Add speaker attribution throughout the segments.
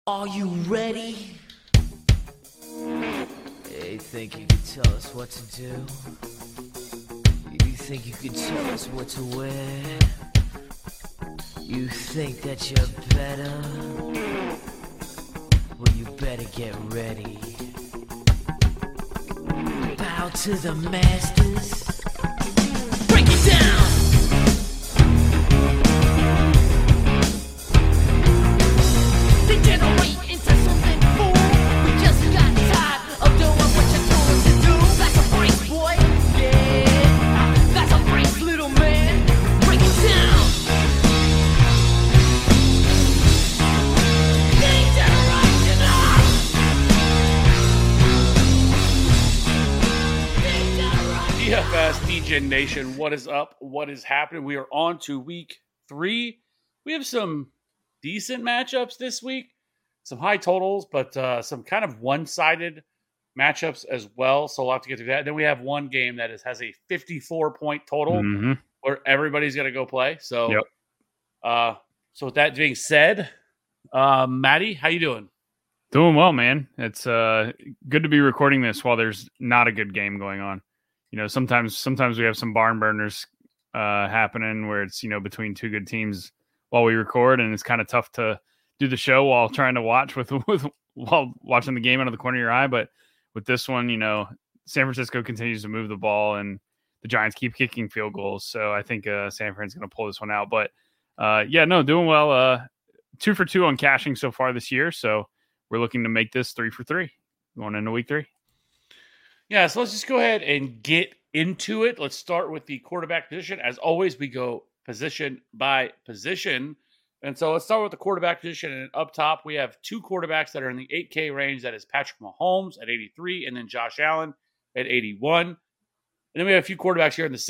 Speaker 1: Are you ready? Hey, think you can tell us what to do? You think you can tell us what to wear? You think that you're better? Well, you better get ready. Bow to the masters. Break it down! Degenerate into something fool. We just got tired of doing what you told us to do. That's a break, boy. Yeah, that's a break, little man. Break it down.
Speaker 2: DFS DGen Nation, what is up? What is happening? We are on to week 3. We have some decent matchups this week, some high totals, but some kind of one-sided matchups as well. So we'll have to get through that. And then we have one game that has a 54-point total where everybody's going to go play. So, so with that being said, Maddie, how you doing?
Speaker 3: Doing well, man. It's good to be recording this while there's not a good game going on. You know, sometimes we have some barn burners happening where it's, you know, between two good teams while we record, and it's kind of tough to do the show while trying to watch while watching the game out of the corner of your eye. But with this one, you know, San Francisco continues to move the ball, and the Giants keep kicking field goals. So I think San Fran's going to pull this one out. But doing well. 2 for 2 on cashing so far this year. So we're looking to make this 3 for 3 going into week 3.
Speaker 2: Yeah, so let's just go ahead and get into it. Let's start with the quarterback position. As always, we go position by position. And so let's start with the quarterback position. And up top, we have 2 quarterbacks that are in the 8K range. That is Patrick Mahomes at 83 and then Josh Allen at 81. And then we have a few quarterbacks here in the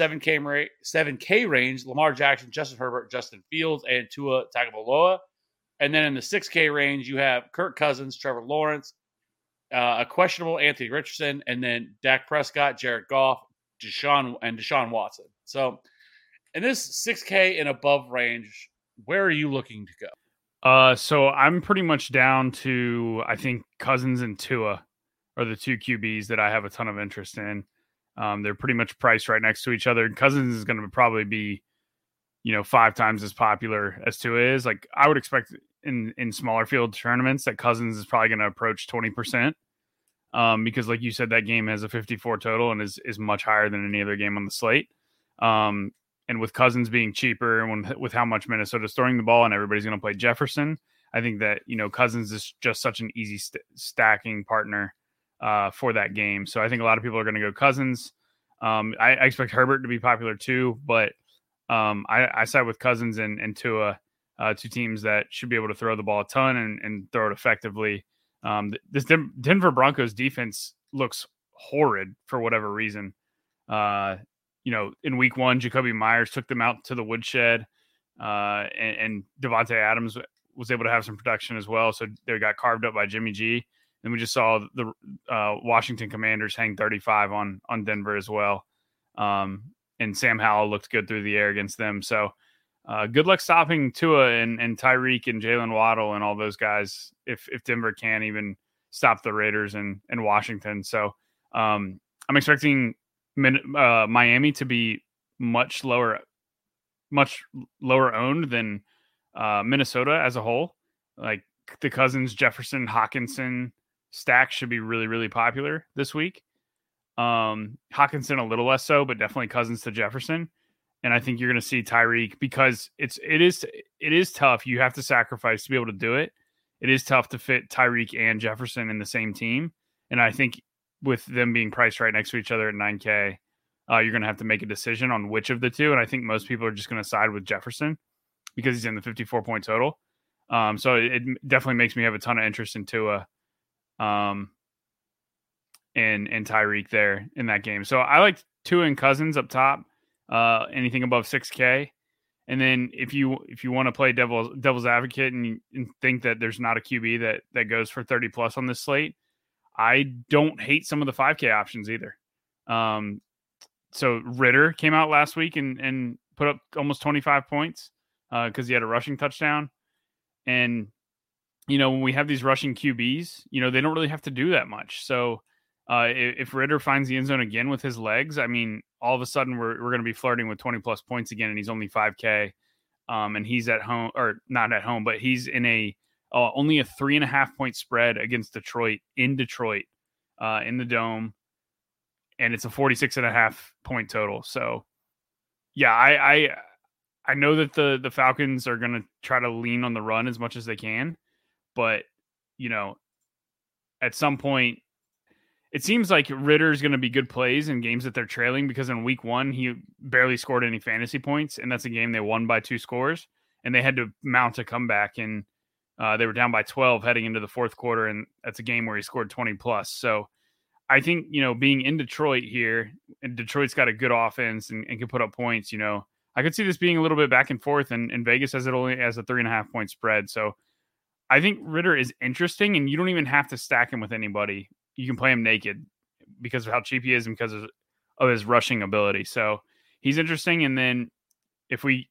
Speaker 2: 7K range. Lamar Jackson, Justin Herbert, Justin Fields, and Tua Tagovailoa. And then in the 6K range, you have Kirk Cousins, Trevor Lawrence, a questionable Anthony Richardson, and then Dak Prescott, Jared Goff, Deshaun Watson. So in this 6K and above range, where are you looking to go?
Speaker 3: So I'm pretty much down to, I think, Cousins and Tua are the 2 QBs that I have a ton of interest in. They're pretty much priced right next to each other. Cousins is going to probably be, 5 times as popular as Tua is. Like, I would expect in smaller field tournaments that Cousins is probably going to approach 20%. Because like you said, that game has a 54 total and is much higher than any other game on the slate. And with Cousins being cheaper and with how much Minnesota's throwing the ball and everybody's going to play Jefferson, I think that, Cousins is just such an easy stacking partner for that game. So I think a lot of people are going to go Cousins. I expect Herbert to be popular too, but I side with Cousins and Tua, 2 teams that should be able to throw the ball a ton and throw it effectively. This Denver Broncos defense looks horrid for whatever reason. In week 1, Jacoby Myers took them out to the woodshed, and Devontae Adams was able to have some production as well. So they got carved up by Jimmy G. And we just saw the Washington Commanders hang 35 on Denver as well. And Sam Howell looked good through the air against them. So good luck stopping Tua and Tyreek and Jalen Waddle and all those guys if Denver can't even stop the Raiders and Washington. So I'm expecting Miami to be much lower owned than Minnesota as a whole. Like the Cousins, Jefferson, Hawkinson stack should be really, really popular this week. Hawkinson a little less so, but definitely Cousins to Jefferson. And I think you're going to see Tyreek because it is tough. You have to sacrifice to be able to do it. It is tough to fit Tyreek and Jefferson in the same team. And I think with them being priced right next to each other at 9K, you're going to have to make a decision on which of the 2. And I think most people are just going to side with Jefferson because he's in the 54-point total. So it definitely makes me have a ton of interest in Tua and Tyreek there in that game. So I like Tua and Cousins up top. Anything above 6K. And then if you want to play devil's advocate and think that there's not a QB that goes for 30 plus on this slate, I don't hate some of the 5K options either. So Ritter came out last week and put up almost 25 points because he had a rushing touchdown. And when we have these rushing QBs, they don't really have to do that much. So if Ritter finds the end zone again with his legs, I mean, all of a sudden we're going to be flirting with 20 plus points again, and he's only 5K. And he's at home, or not at home, but he's in only a 3.5 point spread against Detroit in Detroit, in the Dome. And it's a 46.5 point total. So yeah, I know that the Falcons are going to try to lean on the run as much as they can, but at some point, it seems like Ritter's going to be good plays in games that they're trailing, because in week 1, he barely scored any fantasy points, and that's a game they won by 2 scores, and they had to mount a comeback, and they were down by 12 heading into the fourth quarter, and that's a game where he scored 20 plus. So I think, being in Detroit here, and Detroit's got a good offense and can put up points, I could see this being a little bit back and forth, and Vegas has it only as a 3.5 point spread. So I think Ritter is interesting, and you don't even have to stack him with anybody. You can play him naked because of how cheap he is and because of his rushing ability. So he's interesting. And then if we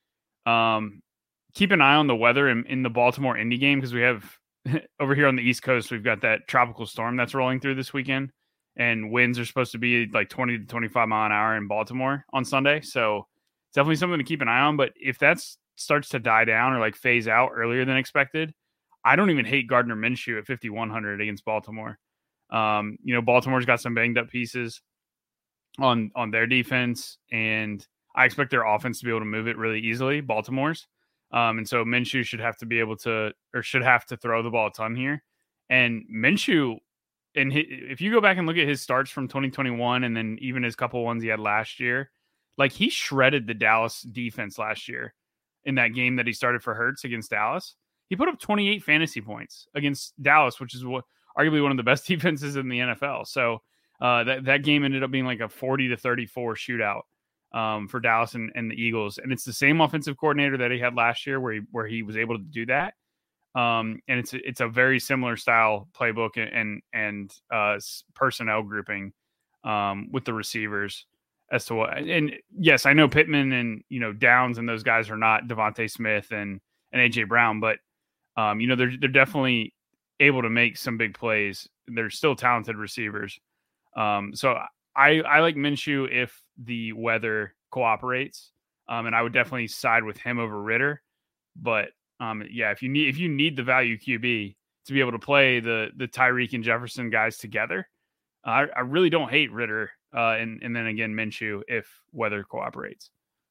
Speaker 3: keep an eye on the weather in the Baltimore Indy game, because we have over here on the East Coast, we've got that tropical storm that's rolling through this weekend, and winds are supposed to be like 20 to 25 mile an hour in Baltimore on Sunday. So it's definitely something to keep an eye on. But if that starts to die down or like phase out earlier than expected, I don't even hate Gardner Minshew at 5,100 against Baltimore. Baltimore's got some banged up pieces on their defense, and I expect their offense to be able to move it really easily, Baltimore's. And so Minshew should have to throw the ball a ton here. And Minshew, if you go back and look at his starts from 2021 and then even his couple ones he had last year, like he shredded the Dallas defense last year in that game that he started for Hurts against Dallas. He put up 28 fantasy points against Dallas, which is arguably one of the best defenses in the NFL. So that game ended up being like a 40-34 shootout for Dallas and the Eagles. And it's the same offensive coordinator that he had last year where he was able to do that. And it's a very similar style playbook and personnel grouping with the receivers as to what. And yes, I know Pittman and Downs and those guys are not Devontae Smith and AJ Brown, but they're definitely able to make some big plays. They're still talented receivers. So I like Minshew if the weather cooperates. And I would definitely side with him over Ritter. But if you need the value QB to be able to play the Tyreek and Jefferson guys together, I really don't hate Ritter. And then again, Minshew if weather cooperates.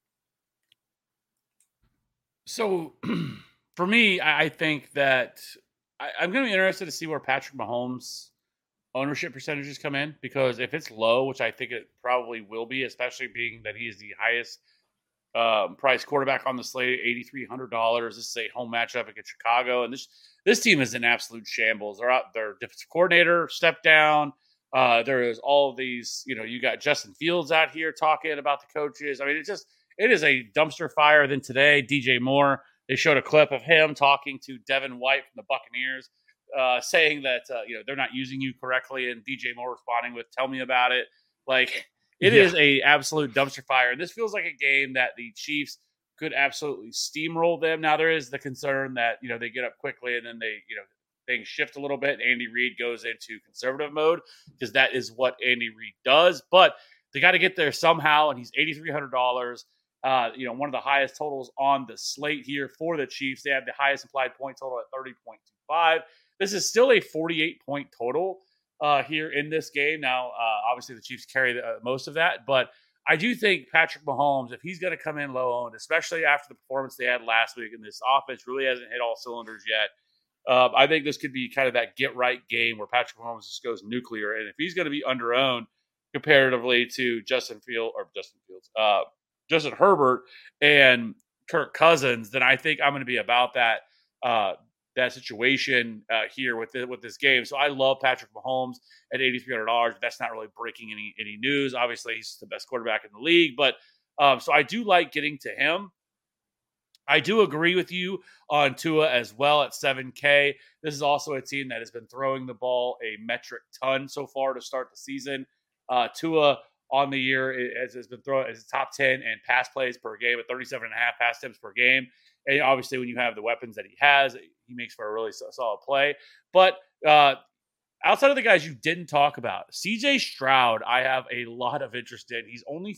Speaker 2: So for me, I think that I'm going to be interested to see where Patrick Mahomes' ownership percentages come in, because if it's low, which I think it probably will be, especially being that he is the highest price quarterback on the slate, $8,300. This is a home matchup against Chicago, and this team is in absolute shambles. Their defensive coordinator stepped down. There is all of these, you got Justin Fields out here talking about the coaches. I mean, it is a dumpster fire. Then today, DJ Moore, they showed a clip of him talking to Devin White from the Buccaneers, saying that they're not using you correctly, and DJ Moore responding with "Tell me about it." Like it is a absolute dumpster fire, and this feels like a game that the Chiefs could absolutely steamroll them. Now there is the concern that they get up quickly and then they things shift a little bit. Andy Reid goes into conservative mode because that is what Andy Reid does, but they got to get there somehow, and he's $8,300. One of the highest totals on the slate here for the Chiefs. They have the highest implied point total at 30.25. This is still a 48-point total here in this game. Now, obviously, the Chiefs carry most of that, but I do think Patrick Mahomes, if he's going to come in low-owned, especially after the performance they had last week, and this offense really hasn't hit all cylinders yet, I think this could be kind of that get-right game where Patrick Mahomes just goes nuclear. And if he's going to be under-owned comparatively to Justin Herbert and Kirk Cousins, then I think I'm going to be about that situation here with this game. So I love Patrick Mahomes at $8,300. That's not really breaking any news. Obviously, he's the best quarterback in the league, but so I do like getting to him. I do agree with you on Tua as well at 7K. This is also a team that has been throwing the ball a metric ton so far to start the season. Tua on the year has been throwing as top 10 in pass plays per game at 37.5 pass attempts per game. And obviously, when you have the weapons that he has, he makes for a really solid play. But outside of the guys you didn't talk about, CJ Stroud, I have a lot of interest in. He's only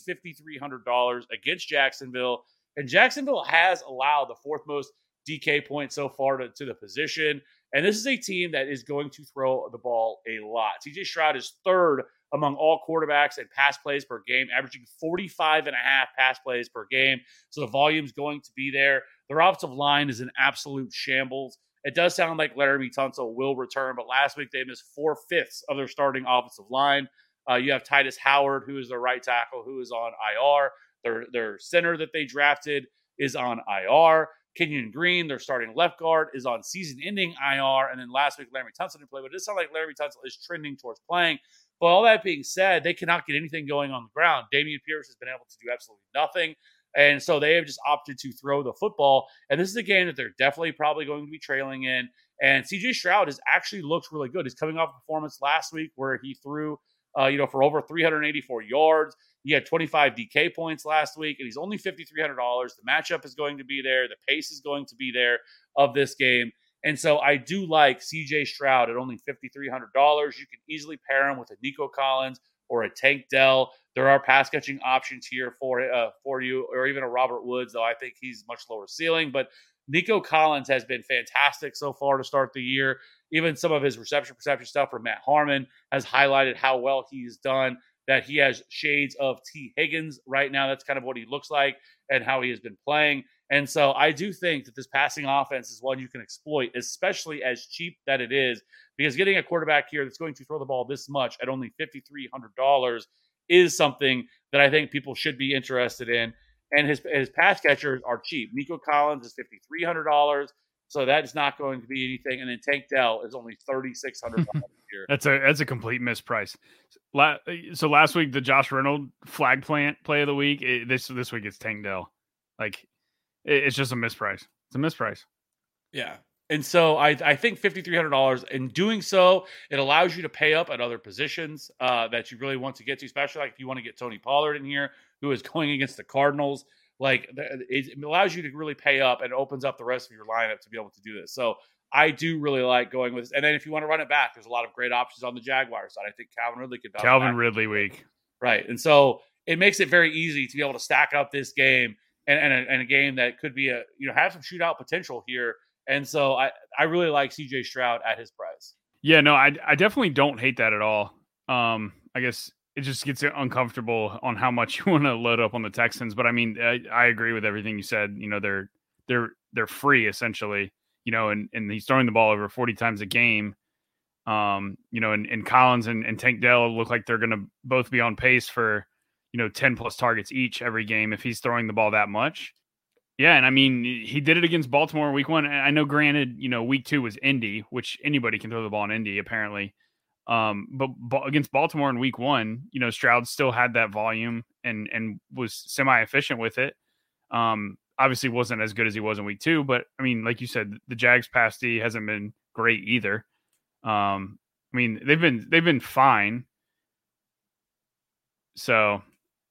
Speaker 2: $5,300 against Jacksonville, and Jacksonville has allowed the fourth most DK points so far to the position. And this is a team that is going to throw the ball a lot. CJ Stroud is third among all quarterbacks in pass plays per game, averaging 45.5 pass plays per game. So the volume's going to be there. Their offensive line is an absolute shambles. It does sound like Laramie Tunsil will return, but last week they missed 4/5 of their starting offensive line. You have Titus Howard, who is their right tackle, who is on IR. Their center that they drafted is on IR. Kenyon Green, their starting left guard, is on season-ending IR. And then last week, Laramie Tunsil didn't play, but it does sound like Laramie Tunsil is trending towards playing. But all that being said, they cannot get anything going on the ground. Dameon Pierce has been able to do absolutely nothing. And so they have just opted to throw the football. And this is a game that they're definitely probably going to be trailing in. And CJ Stroud has actually looked really good. He's coming off a performance last week where he threw, for over 384 yards. He had 25 DK points last week, and he's only $5,300. The matchup is going to be there. The pace is going to be there of this game. And so I do like CJ Stroud at only $5,300. You can easily pair him with a Nico Collins or a Tank Dell. There are pass catching options here for you, or even a Robert Woods, though I think he's much lower ceiling. But Nico Collins has been fantastic so far to start the year. Even some of his reception perception stuff from Matt Harmon has highlighted how well he's done, that he has shades of T. Higgins right now. That's kind of what he looks like and how he has been playing. And so I do think that this passing offense is one you can exploit, especially as cheap that it is, because getting a quarterback here that's going to throw the ball this much at only $5,300 is something that I think people should be interested in. And his pass catchers are cheap. Nico Collins is $5,300. So that is not going to be anything. And then Tank Dell is only $3,600 here.
Speaker 3: That's a complete misprice. So last week, the Josh Reynolds flag plant play of the week. This week it's Tank Dell. It's just a misprice. It's a misprice.
Speaker 2: Yeah. And so I think $5,300, in doing so, it allows you to pay up at other positions that you really want to get to, especially like if you want to get Tony Pollard in here, who is going against the Cardinals. It allows you to really pay up and opens up the rest of your lineup to be able to do this. So I do really like going with this. And then if you want to run it back, there's a lot of great options on the Jaguars side. I think Calvin Ridley could bounce back.
Speaker 3: Ridley week.
Speaker 2: Right. And so it makes it very easy to be able to stack up this game and a game that could be have some shootout potential here. And so I really like CJ Stroud at his price.
Speaker 3: Yeah, no, I definitely don't hate that at all. I guess it just gets uncomfortable on how much you want to load up on the Texans. But I mean, I agree with everything you said. They're free essentially, and he's throwing the ball over 40 times a game. And Collins and Tank Dell look like they're going to both be on pace for, 10 plus targets each every game if he's throwing the ball that much. Yeah, and I mean, he did it against Baltimore in week 1. I know, granted, week 2 was Indy, which anybody can throw the ball in Indy, apparently. But against Baltimore in week 1, Stroud still had that volume and was semi-efficient with it. Obviously wasn't as good as he was in week 2, but I mean, like you said, the Jags pass D hasn't been great either. I mean, they've been fine. So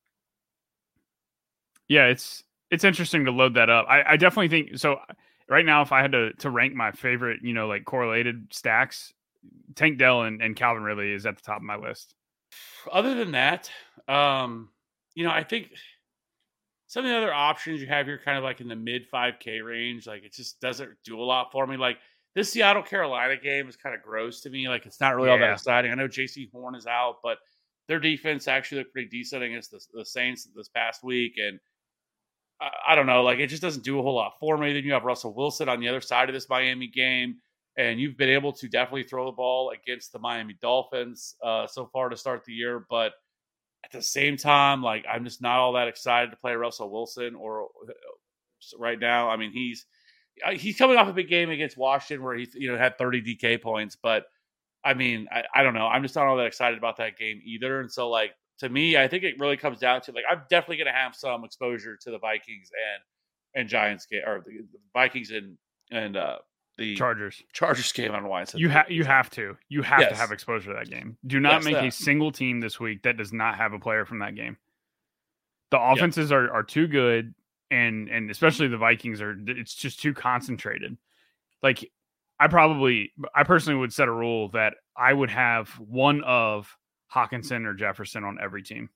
Speaker 3: yeah, it's interesting to load that up. I definitely think so. Right now, if I had to rank my favorite, correlated stacks, Tank Dell and Calvin Ridley is at the top of my list.
Speaker 2: Other than that, I think some of the other options you have here kind of like in the mid 5K range, like it just doesn't do a lot for me. Like this Seattle Carolina game is kind of gross to me. Like it's not really all that exciting. I know JC Horn is out, but their defense actually looked pretty decent against the Saints this past week. And I don't know, like it just doesn't do a whole lot for me. Then you have Russell Wilson on the other side of this Miami game. And you've been able to definitely throw the ball against the Miami Dolphins so far to start the year. But at the same time, like I'm just not all that excited to play Russell Wilson or right now. I mean, he's coming off a big game against Washington where he had 30 DK points. But I mean, I don't know. I'm just not all that excited about that game either. And so like to me, I think it really comes down to like I'm definitely going to have some exposure to the Vikings and Giants game, or the Vikings and the Chargers game. I don't know why I said
Speaker 3: you have to have exposure to that game. Do not make a single team this week that does not have a player from that game. The offenses are too good. and especially the Vikings it's just too concentrated. Like I personally would set a rule that I would have one of Hawkinson or Jefferson on every team,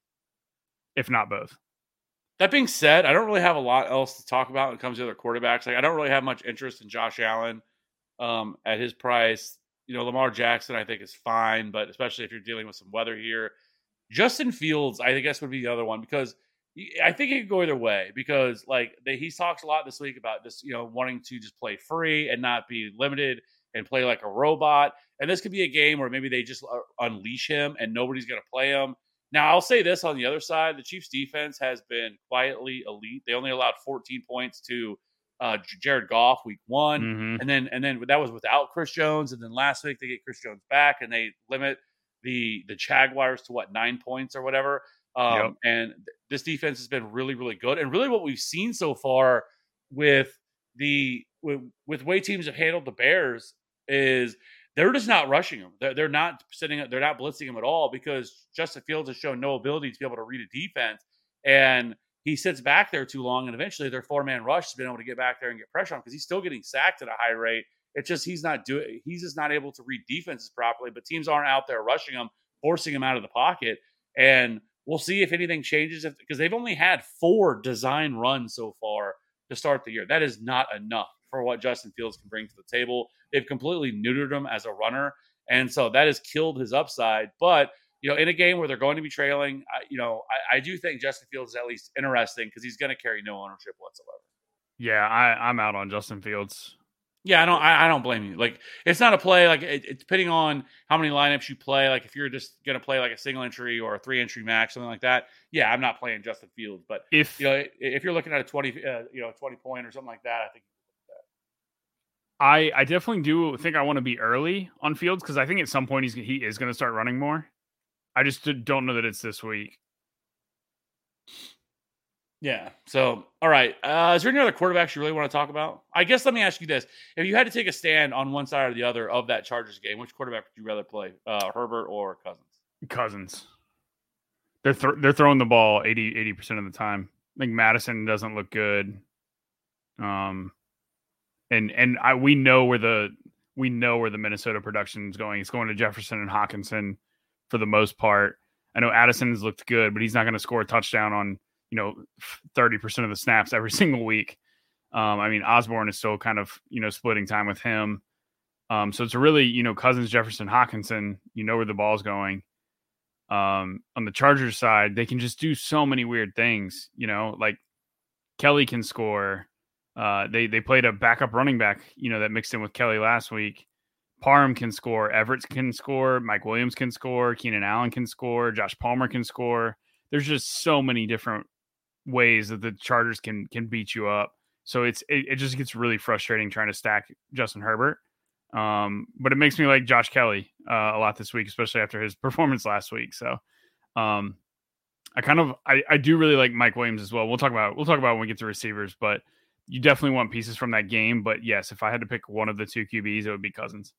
Speaker 3: if not both.
Speaker 2: That being said, I don't really have a lot else to talk about when it comes to other quarterbacks. Like I don't really have much interest in Josh Allen at his price. Lamar Jackson I think is fine, but especially if you're dealing with some weather here. Justin Fields, I guess, would be the other one because I think it could go either way because he talks a lot this week about this, wanting to just play free and not be limited and play like a robot. And this could be a game where maybe they just unleash him and nobody's going to play him. Now, I'll say this on the other side. The Chiefs defense has been quietly elite. They only allowed 14 points to Jared Goff week 1.
Speaker 3: Mm-hmm.
Speaker 2: And then that was without Chris Jones. And then last week they get Chris Jones back and they limit the Jaguars to 9 points or whatever.
Speaker 3: Yep.
Speaker 2: And this defense has been really, really good. And really what we've seen so far with the way teams have handled the Bears is they're just not rushing them. They're not blitzing them at all because Justin Fields has shown no ability to be able to read a defense. And he sits back there too long. And eventually their 4-man rush has been able to get back there and get pressure on him because he's still getting sacked at a high rate. It's just he's just not able to read defenses properly, but teams aren't out there rushing him, forcing him out of the pocket. And we'll see if anything changes because they've only had 4 design runs so far to start the year. That is not enough for what Justin Fields can bring to the table. They've completely neutered him as a runner, and so that has killed his upside. But in a game where they're going to be trailing, I do think Justin Fields is at least interesting because he's going to carry no ownership whatsoever.
Speaker 3: Yeah, I'm out on Justin Fields.
Speaker 2: Yeah, I don't blame you. Like, it's not a play. Like, it's depending on how many lineups you play. Like, if you're just going to play like a single entry or a 3-entry max, something like that. Yeah, I'm not playing Justin Fields. But if you're looking at a 20 point or something like that, I think.
Speaker 3: I definitely do think I want to be early on Fields because I think at some point he is going to start running more. I just don't know that it's this week.
Speaker 2: Yeah. So, all right. Is there any other quarterbacks you really want to talk about? I guess let me ask you this. If you had to take a stand on one side or the other of that Chargers game, which quarterback would you rather play, Herbert or Cousins?
Speaker 3: Cousins. They're throwing the ball 80% of the time. I think Madison doesn't look good. We know where the Minnesota production is going. It's going to Jefferson and Hawkinson for the most part. I know Addison has looked good, but he's not going to score a touchdown on 30% of the snaps every single week. Osborne is still kind of splitting time with him. So it's really Cousins, Jefferson, Hawkinson. Where the ball's going. On the Chargers side, they can just do so many weird things. Like Kelly can score. They played a backup running back, that mixed in with Kelly last week. Parham can score. Everett can score. Mike Williams can score. Keenan Allen can score. Josh Palmer can score. There's just so many different ways that the Chargers can beat you up. So it just gets really frustrating trying to stack Justin Herbert. But it makes me like Josh Kelly a lot this week, especially after his performance last week. So I do really like Mike Williams as well. We'll talk about when we get to receivers, but you definitely want pieces from that game. But yes, if I had to pick one of the 2 QBs, it would be Cousins.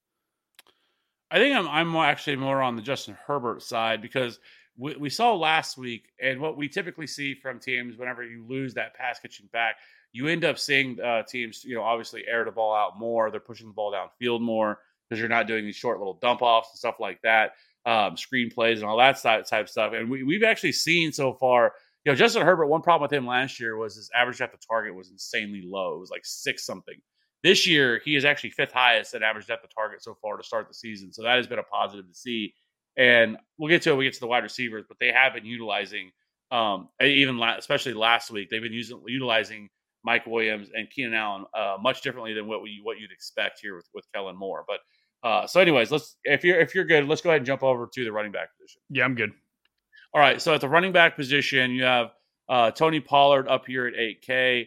Speaker 2: I think I'm actually more on the Justin Herbert side because we saw last week, and what we typically see from teams whenever you lose that pass catching back, you end up seeing teams, obviously air the ball out more. They're pushing the ball downfield more because you're not doing these short little dump offs and stuff like that, screen plays and all that type of stuff. And we've actually seen so far, Justin Herbert, one problem with him last year was his average depth of target was insanely low. It was like 6 something. This year, he is actually 5th highest in average depth of target so far to start the season. So that has been a positive to see. And we'll get to it when we get to the wide receivers, but they have been utilizing, especially last week, they've been utilizing Mike Williams and Keenan Allen much differently than what you'd expect here with Kellen Moore. But so anyways, if you're good, let's go ahead and jump over to the running back position.
Speaker 3: Yeah, I'm good.
Speaker 2: All right. So at the running back position, you have Tony Pollard up here at 8K.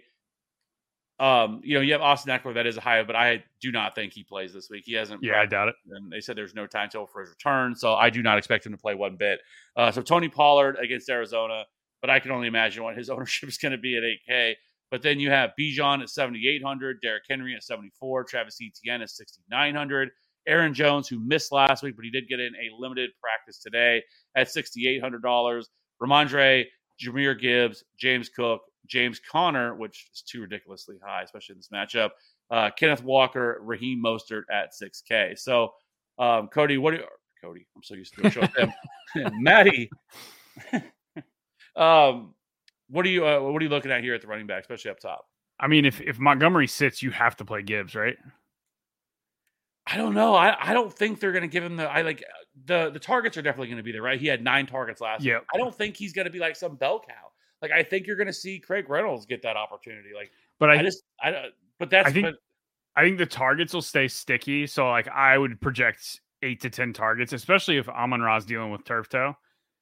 Speaker 2: You have Austin Eckler, that is a high, but I do not think he plays this week. He hasn't.
Speaker 3: Yeah, I doubt it.
Speaker 2: And they said there's no timetable for his return, so I do not expect him to play one bit. So Tony Pollard against Arizona, but I can only imagine what his ownership is going to be at 8K. But then you have Bijan at 7,800, Derrick Henry at 74, Travis Etienne at 6,900, Aaron Jones, who missed last week, but he did get in a limited practice today at $6,800. Ramondre, Jahmyr Gibbs, James Cook, James Conner, which is too ridiculously high, especially in this matchup. Kenneth Walker, Raheem Mostert at 6K. So, Cody, Cody, I'm so used to showing him. Maddie, what are you looking at here at the running back, especially up top?
Speaker 3: I mean, if Montgomery sits, you have to play Gibbs, right?
Speaker 2: I don't know. I don't think they're going to give him the targets are definitely going to be there, right? He had 9 targets last week. I don't think he's going to be like some bell cow. Like, I think you're going to see Craig Reynolds get that opportunity. Like, I
Speaker 3: think the targets will stay sticky. So, like, I would project 8 to 10 targets, especially if Amon-Ra's dealing with turf toe.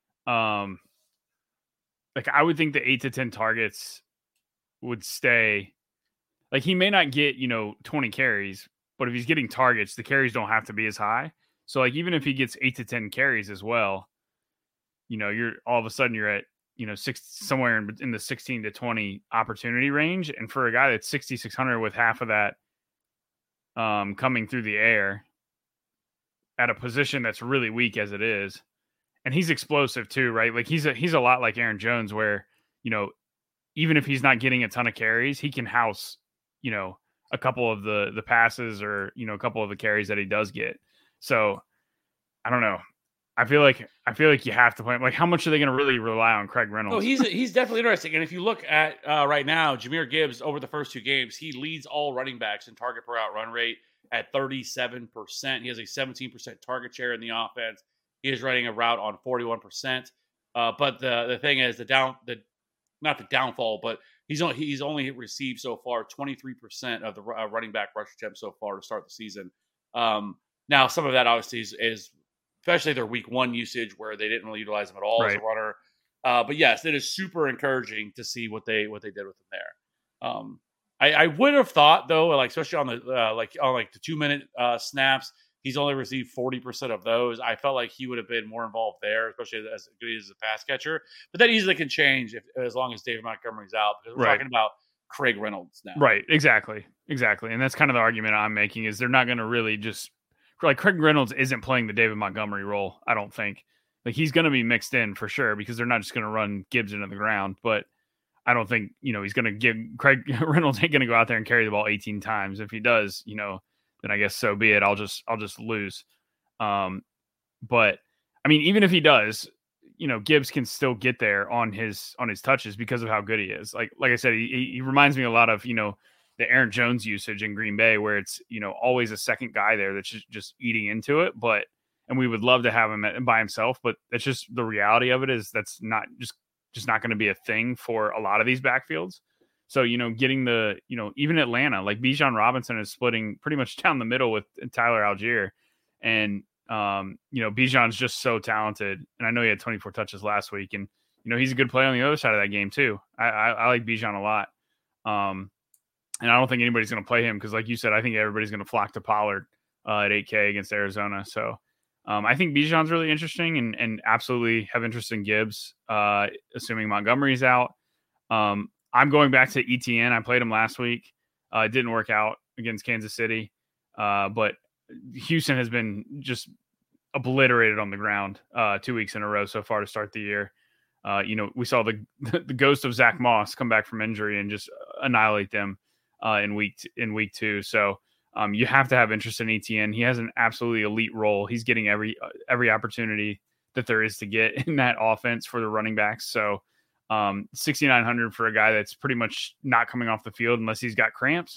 Speaker 3: Like, I would think the 8 to 10 targets would stay. Like, he may not get 20 carries, but if he's getting targets, the carries don't have to be as high. So, like, even if he gets 8 to 10 carries as well, you're all of a sudden you're at somewhere in the 16 to 20 opportunity range. And for a guy that's 6,600 with half of that coming through the air at a position that's really weak as it is, and he's explosive too, right? Like he's a lot like Aaron Jones, where even if he's not getting a ton of carries, he can house a couple of the passes or a couple of the carries that he does get. So I don't know. I feel like you have to play him. Like, how much are they going to really rely on Craig Reynolds?
Speaker 2: Oh, he's definitely interesting. And if you look at right now, Jahmyr Gibbs over the first 2 games, he leads all running backs in target per out run rate at 37%. He has a 17% target share in the offense. He is running a route on 41%. But the thing is, not the downfall, but he's only received so far 23% of the running back rush attempts so far to start the season. Now, some of that obviously is especially their week 1 usage where they didn't really utilize him at all as a runner. But yes, it is super encouraging to see what they did with him there. I would have thought though, like especially on the the 2-minute snaps, he's only received 40% of those. I felt like he would have been more involved there, especially as good as a pass catcher. But that easily can change as long as David Montgomery's out, because we're talking about Craig Reynolds now.
Speaker 3: Right, exactly. And that's kind of the argument I'm making, is they're not going to really just like Craig Reynolds isn't playing the David Montgomery role, I don't think. Like, he's going to be mixed in for sure, because they're not just going to run Gibbs into the ground. But I don't think, he's going to give Craig Reynolds ain't going to go out there and carry the ball 18 times. If he does, then I guess so be it. I'll just lose. But I mean, even if he does, Gibbs can still get there on his touches because of how good he is. Like I said, he reminds me a lot of, the Aaron Jones usage in Green Bay, where it's, always a second guy there that's just eating into it. And we would love to have him by himself, but that's just the reality of it, is that's not just not going to be a thing for a lot of these backfields. So, getting even Atlanta, like Bijan Robinson is splitting pretty much down the middle with Tyler Algier. And, Bijan's just so talented. And I know he had 24 touches last week, and, he's a good player on the other side of that game too. I like Bijan a lot. And I don't think anybody's going to play him because, like you said, I think everybody's going to flock to Pollard at 8K against Arizona. So I think Bijan's really interesting, and absolutely have interest in Gibbs, assuming Montgomery's out. I'm going back to ETN. I played him last week. It didn't work out against Kansas City, but Houston has been just obliterated on the ground 2 weeks in a row so far to start the year. We saw the ghost of Zach Moss come back from injury and just annihilate them in week 2. So you have to have interest in ETN. He has an absolutely elite role. He's getting every opportunity that there is to get in that offense for the running backs. So 6,900 for a guy that's pretty much not coming off the field unless he's got cramps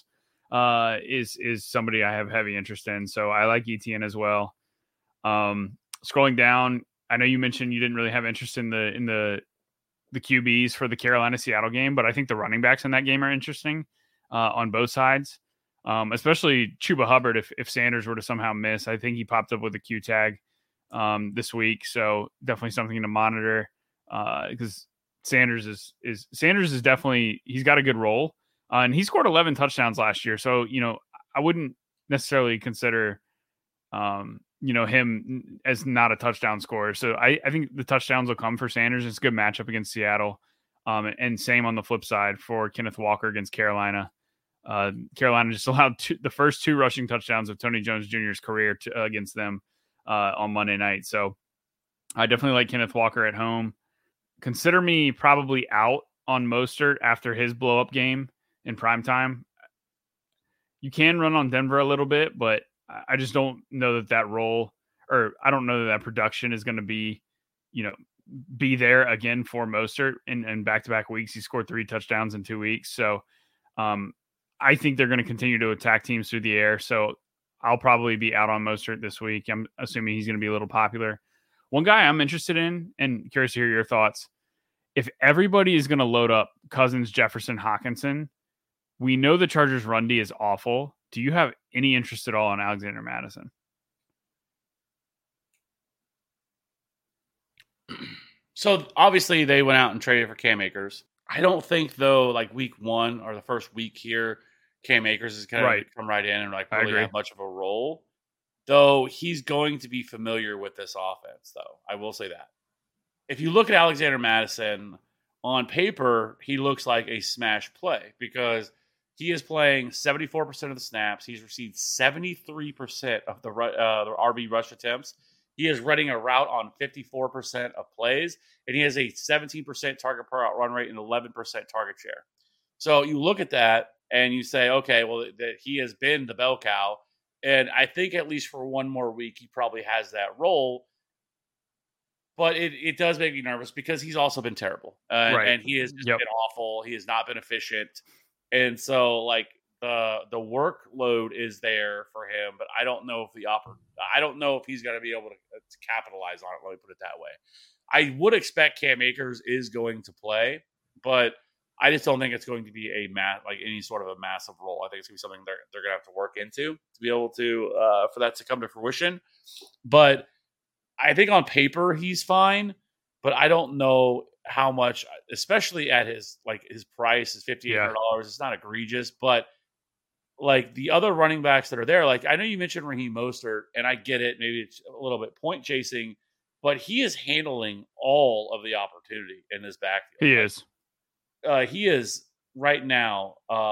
Speaker 3: is somebody I have heavy interest in. So I like ETN as well. Scrolling down, I know you mentioned you didn't really have interest in the QBs for the Carolina-Seattle game, but I think the running backs in that game are interesting on both sides, especially Chuba Hubbard. If Sanders were to somehow miss, I think he popped up with a Q tag this week. So definitely something to monitor because Sanders is definitely, he's got a good role and he scored 11 touchdowns last year. So, I wouldn't necessarily consider, him as not a touchdown scorer. So I think the touchdowns will come for Sanders. It's a good matchup against Seattle. And same on the flip side for Kenneth Walker against Carolina. Carolina just allowed the first 2 rushing touchdowns of Tony Jones Jr.'s career against them on Monday night. So I definitely like Kenneth Walker at home. Consider me probably out on Mostert after his blow up game in primetime. You can run on Denver a little bit, but I just don't know that role, or I don't know that production is going to be, be there again for Mostert in back-to-back weeks. He scored 3 touchdowns in 2 weeks. So I think they're going to continue to attack teams through the air. So I'll probably be out on Mostert this week. I'm assuming he's going to be a little popular. One guy I'm interested in and curious to hear your thoughts. If everybody is going to load up Cousins, Jefferson, Hockenson, we know the Chargers' run D is awful. Do you have any interest at all in Alexander Mattison?
Speaker 2: So obviously they went out and traded for Cam Akers. I don't think though, like week 1 or the first week here, Cam Akers is going to come right in and like really have much of a role. Though he's going to be familiar with this offense, though. I will say that. If you look at Alexander Mattison on paper, he looks like a smash play because he is playing 74% of the snaps. He's received 73% of the RB rush attempts. He is running a route on 54% of plays, and he has a 17% target per route run rate and 11% target share. So you look at that and you say, okay, well, that he has been the bell cow, and I think at least for one more week he probably has that role. But it does make me nervous because he's also been terrible, and he has just been awful. He has not been efficient, and so like the workload is there for him. But I don't know if I don't know if he's going to be able to capitalize on it. Let me put it that way. I would expect Cam Akers is going to play, but I just don't think it's going to be any sort of a massive role. I think it's going to be something they're going to have to work into to be able to for that to come to fruition. But I think on paper he's fine, but I don't know how much, especially at his price is $5,800. It's not egregious, but like the other running backs that are there, like I know you mentioned Raheem Mostert, and I get it. Maybe it's a little bit point chasing, but he is handling all of the opportunity in this backfield. He is right now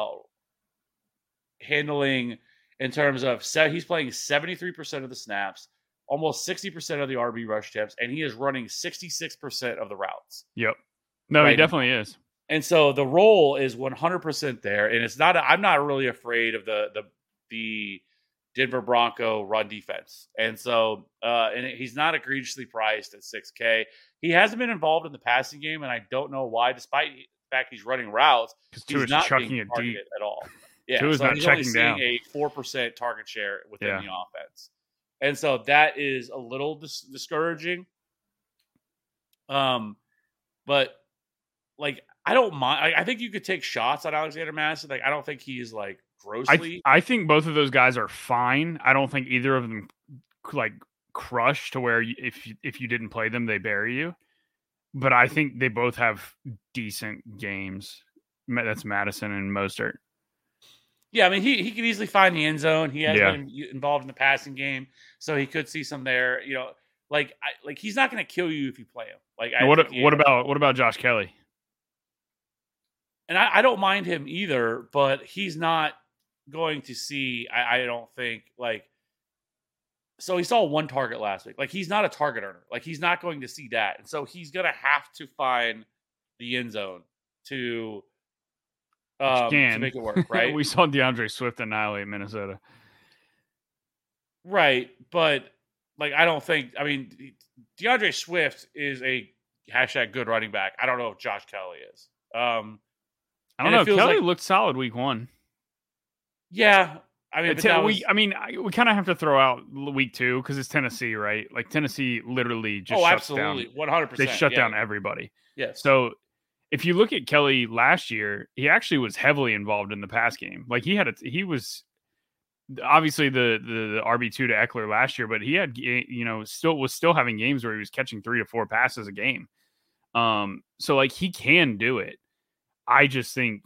Speaker 2: handling in terms of he's playing 73% of the snaps, almost 60% of the RB rush attempts, and he is running 66% of the routes.
Speaker 3: Yep. No, he definitely is.
Speaker 2: And so the role is 100% there, and it's not. I'm not really afraid of the Denver Bronco run defense, and so he's not egregiously priced at $6K. He hasn't been involved in the passing game, and I don't know why. Despite the fact he's running routes, he's not chucking it deep at all. Yeah,
Speaker 3: Tua's
Speaker 2: so
Speaker 3: not
Speaker 2: he's
Speaker 3: checking
Speaker 2: only
Speaker 3: down.
Speaker 2: seeing a 4% target share within the offense, and so that is a little discouraging. But like. I don't mind. I think you could take shots on Alexander Mattison. Like, I don't think he is like grossly.
Speaker 3: I think both of those guys are fine. I don't think either of them like crush to where if you didn't play them, they bury you. But I think they both have decent games. That's Mattison and Mostert.
Speaker 2: Yeah, I mean he could easily find the end zone. He has been involved in the passing game, so he could see some there. You know, like he's not going to kill you if you play him. Like,
Speaker 3: what about Josh Kelly?
Speaker 2: And I don't mind him either, but he's not going to see, I don't think, like, so he saw one target last week. Like, he's not a target earner. Like, he's not going to see that. And so he's going to have to find the end zone to make it work, right?
Speaker 3: We saw DeAndre Swift annihilate Minnesota.
Speaker 2: Right. But, like, I don't think, I mean, DeAndre Swift is a # good running back. I don't know if Josh Kelly is.
Speaker 3: I don't know. Kelly looked solid week 1.
Speaker 2: Yeah. I mean,
Speaker 3: we kind of have to throw out week 2 because it's Tennessee, right? Like Tennessee literally just shuts down.
Speaker 2: 100%.
Speaker 3: They shut down everybody.
Speaker 2: Yes.
Speaker 3: So if you look at Kelly last year, he actually was heavily involved in the pass game. Like he was obviously the RB2 to Eckler last year, but he had still having games where he was catching 3 to 4 passes a game. So like he can do it. I just think,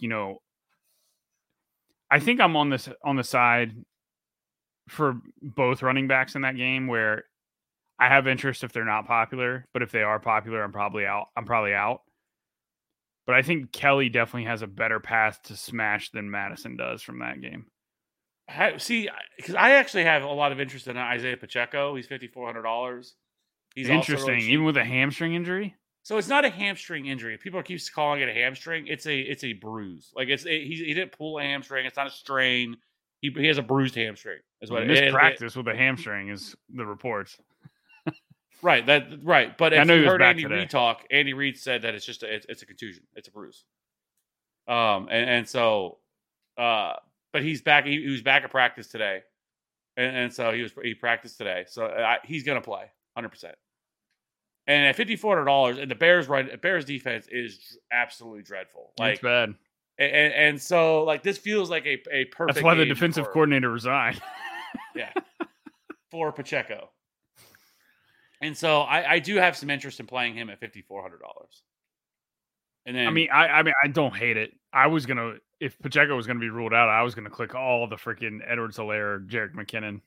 Speaker 3: I think I'm on the side for both running backs in that game where I have interest if they're not popular, but if they are popular, I'm probably out. But I think Kelly definitely has a better path to smash than Mattison does from that game.
Speaker 2: See, because I actually have a lot of interest in Isaiah Pacheco. He's $5,400. He's
Speaker 3: interesting,
Speaker 2: also really
Speaker 3: even with a hamstring injury.
Speaker 2: So it's not a hamstring injury. People keep calling it a hamstring. It's a bruise. Like he didn't pull a hamstring. It's not a strain. He has a bruised hamstring. Is what
Speaker 3: Missed practice with a hamstring is the reports.
Speaker 2: Right. Right. But
Speaker 3: I
Speaker 2: if
Speaker 3: know he
Speaker 2: you
Speaker 3: was
Speaker 2: heard
Speaker 3: back
Speaker 2: Andy
Speaker 3: today.
Speaker 2: Reid talk, Andy Reid said that it's just it's a contusion. It's a bruise. So but he's back. He was back at practice today, and so he practiced today. So he's gonna play 100%. And at $5,400, and the Bears defense is absolutely dreadful. Like
Speaker 3: It's bad.
Speaker 2: And so like this feels like a perfect.
Speaker 3: That's why the
Speaker 2: game
Speaker 3: defensive
Speaker 2: for-
Speaker 3: coordinator resigned.
Speaker 2: Yeah, for Pacheco. And so I do have some interest in playing him at $5,400. And then
Speaker 3: I don't hate it. I was gonna, if Pacheco was gonna be ruled out, I was gonna click all the freaking Edwards-Helaire, Jerick McKinnon.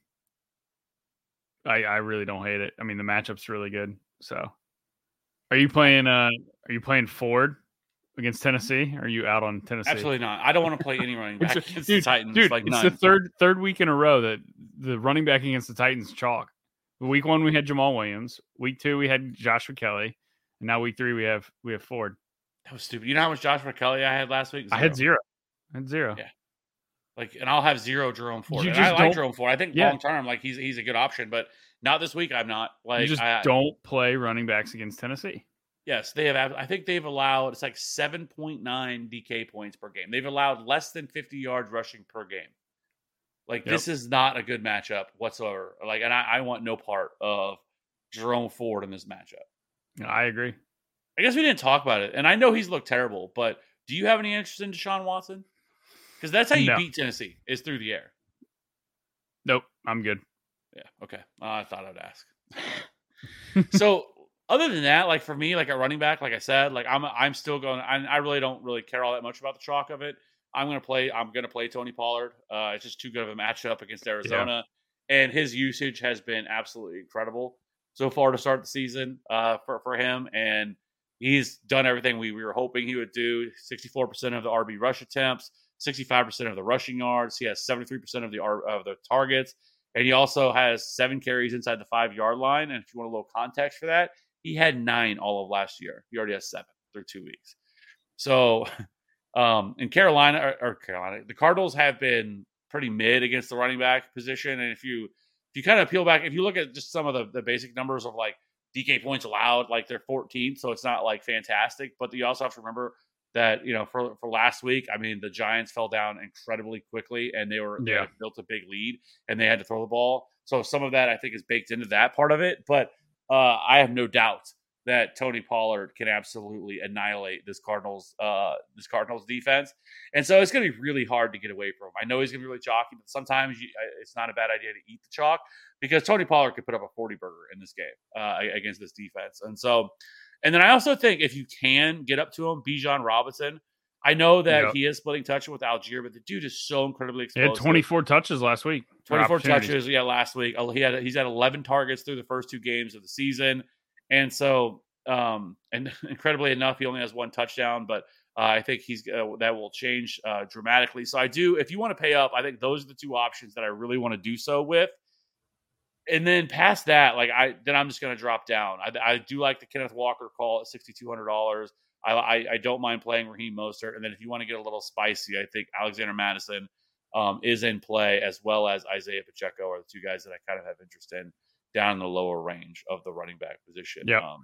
Speaker 3: I really don't hate it. I mean, the matchup's really good. So, are you playing Ford against Tennessee? Or are you out on Tennessee?
Speaker 2: absolutely not. I don't want to play any running back against the Titans.
Speaker 3: Dude,
Speaker 2: like
Speaker 3: it's
Speaker 2: none.
Speaker 3: the third week in a row that the running back against the Titans chalk. Week 1 we had Jamal Williams. Week 2 we had Joshua Kelly, and now week 3 we have Ford.
Speaker 2: That was stupid. You know how much Joshua Kelly I had last week?
Speaker 3: I had zero. Yeah.
Speaker 2: Like, and I'll have zero Jerome Ford.
Speaker 3: You
Speaker 2: And
Speaker 3: just
Speaker 2: I like
Speaker 3: don't-
Speaker 2: Jerome Ford. I think
Speaker 3: Yeah.
Speaker 2: long term, like he's a good option, but not this week. I'm not. Like,
Speaker 3: You just don't play running backs against Tennessee.
Speaker 2: Yes, they have. I think they've allowed it's like 7.9 DK points per game. They've allowed less than 50 yards rushing per game. Like this is not a good matchup whatsoever. Like, and I want no part of Jerome Ford in this matchup.
Speaker 3: I agree.
Speaker 2: I guess we didn't talk about it, and I know he's looked terrible, but do you have any interest in Deshaun Watson? Because that's how you
Speaker 3: No.
Speaker 2: beat Tennessee is through the air.
Speaker 3: Nope, I'm good.
Speaker 2: Yeah. Okay. I thought I'd ask. So other than that, like for me, like a running back, like I said, like I'm still going. I really don't really care all that much about the chalk of it. I'm gonna play Tony Pollard. It's just too good of a matchup against Arizona, and his usage has been absolutely incredible so far to start the season for him. And he's done everything we were hoping he would do. 64% of the RB rush attempts, 65% of the rushing yards. He has 73% of the targets. And he also has 7 carries inside the 5-yard line. And if you want a little context for that, he had 9 all of last year. He already has 7 through 2 weeks. So in Carolina, the Cardinals have been pretty mid against the running back position. And if you kind of peel back, if you look at just some of the basic numbers of like DK points allowed, like they're 14th, so it's not like fantastic. But you also have to remember that, you know, for last week, I mean, the Giants fell down incredibly quickly, and they had built a big lead, and they had to throw the ball. So some of that I think is baked into that part of it. But I have no doubt that Tony Pollard can absolutely annihilate this Cardinals defense, and so it's going to be really hard to get away from him. I know he's going to be really chalky, but sometimes it's not a bad idea to eat the chalk because Tony Pollard could put up a 40 burger in this game against this defense, and then I also think if you can get up to him, Bijan Robinson. I know that he is splitting touches with Algier, but the dude is so incredibly explosive.
Speaker 3: He had 24 touches last week.
Speaker 2: 24 touches, last week. He's had 11 targets through the first 2 games of the season. And so, and incredibly enough, he only has 1 touchdown, but I think that will change dramatically. So I do, if you want to pay up, I think those are the 2 options that I really want to do so with. And then past that, I'm just going to drop down. I do like the Kenneth Walker call at $6,200. I don't mind playing Raheem Mostert. And then if you want to get a little spicy, I think Alexander Madison is in play, as well as Isaiah Pacheco are the 2 guys that I kind of have interest in down in the lower range of the running back position.
Speaker 3: Yeah.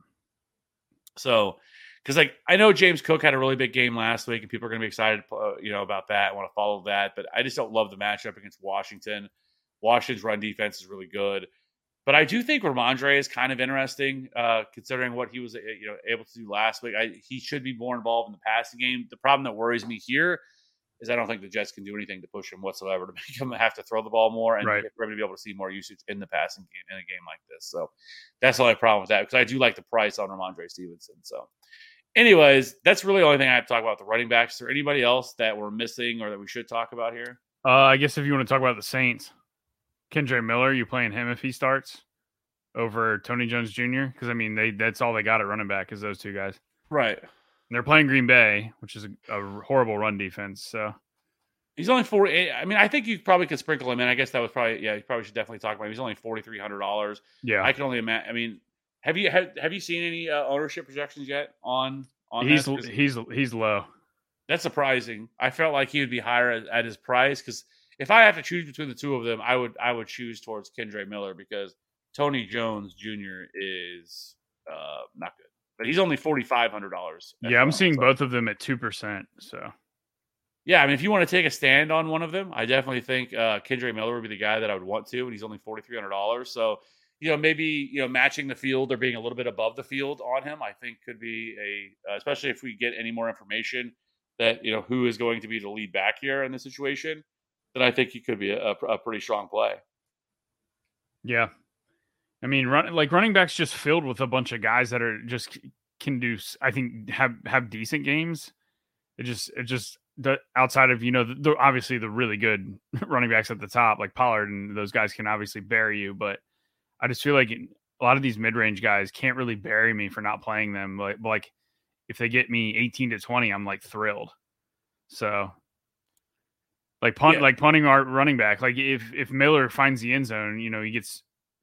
Speaker 2: So, because I know James Cook had a really big game last week, and people are going to be excited, about that. I want to follow that, but I just don't love the matchup against Washington. Washington's run defense is really good, but I do think Ramondre is kind of interesting, considering what he was, able to do last week. He should be more involved in the passing game. The problem that worries me here is I don't think the Jets can do anything to push him whatsoever to make him have to throw the ball more and for him to be able to see more usage in the passing game in a game like this. So that's the only problem with that, because I do like the price on Ramondre Stevenson. So anyways, that's really the only thing I have to talk about with the running backs. Is there anybody else that we're missing or that we should talk about here?
Speaker 3: I guess if you want to talk about the Saints, Kendre Miller, you playing him if he starts over Tony Jones Jr.? Because, I mean, that's all they got at running back is those 2 guys.
Speaker 2: Right.
Speaker 3: And they're playing Green Bay, which is a horrible run defense. So
Speaker 2: he's only 40. I mean, I think you probably could sprinkle him in. I guess that was probably, you probably should definitely talk about him. He's only $4,300.
Speaker 3: Yeah.
Speaker 2: I can only imagine. I mean, Have you seen any ownership projections yet on
Speaker 3: He's
Speaker 2: this? 'Cause
Speaker 3: he's low.
Speaker 2: that's surprising. I felt like he would be higher at his price because if I have to choose between the two of them, I would choose towards Kendre Miller because Tony Jones Jr. is not good, but he's only $4,500.
Speaker 3: Yeah, I'm seeing both of them at 2%. So
Speaker 2: yeah, I mean, if you want to take a stand on one of them, I definitely think Kendre Miller would be the guy that I would want to, and he's only $4,300. So maybe matching the field or being a little bit above the field on him, I think could be especially if we get any more information that who is going to be the lead back here in this situation, then I think he could be a pretty strong play.
Speaker 3: Yeah, I mean, running backs just filled with a bunch of guys that are just can do. I think have decent games. It just outside of obviously the really good running backs at the top like Pollard and those guys can obviously bury you, but I just feel like a lot of these mid-range guys can't really bury me for not playing them. Like if they get me 18 to 20, I'm like thrilled. So punting our running back, like if Miller finds the end zone, he gets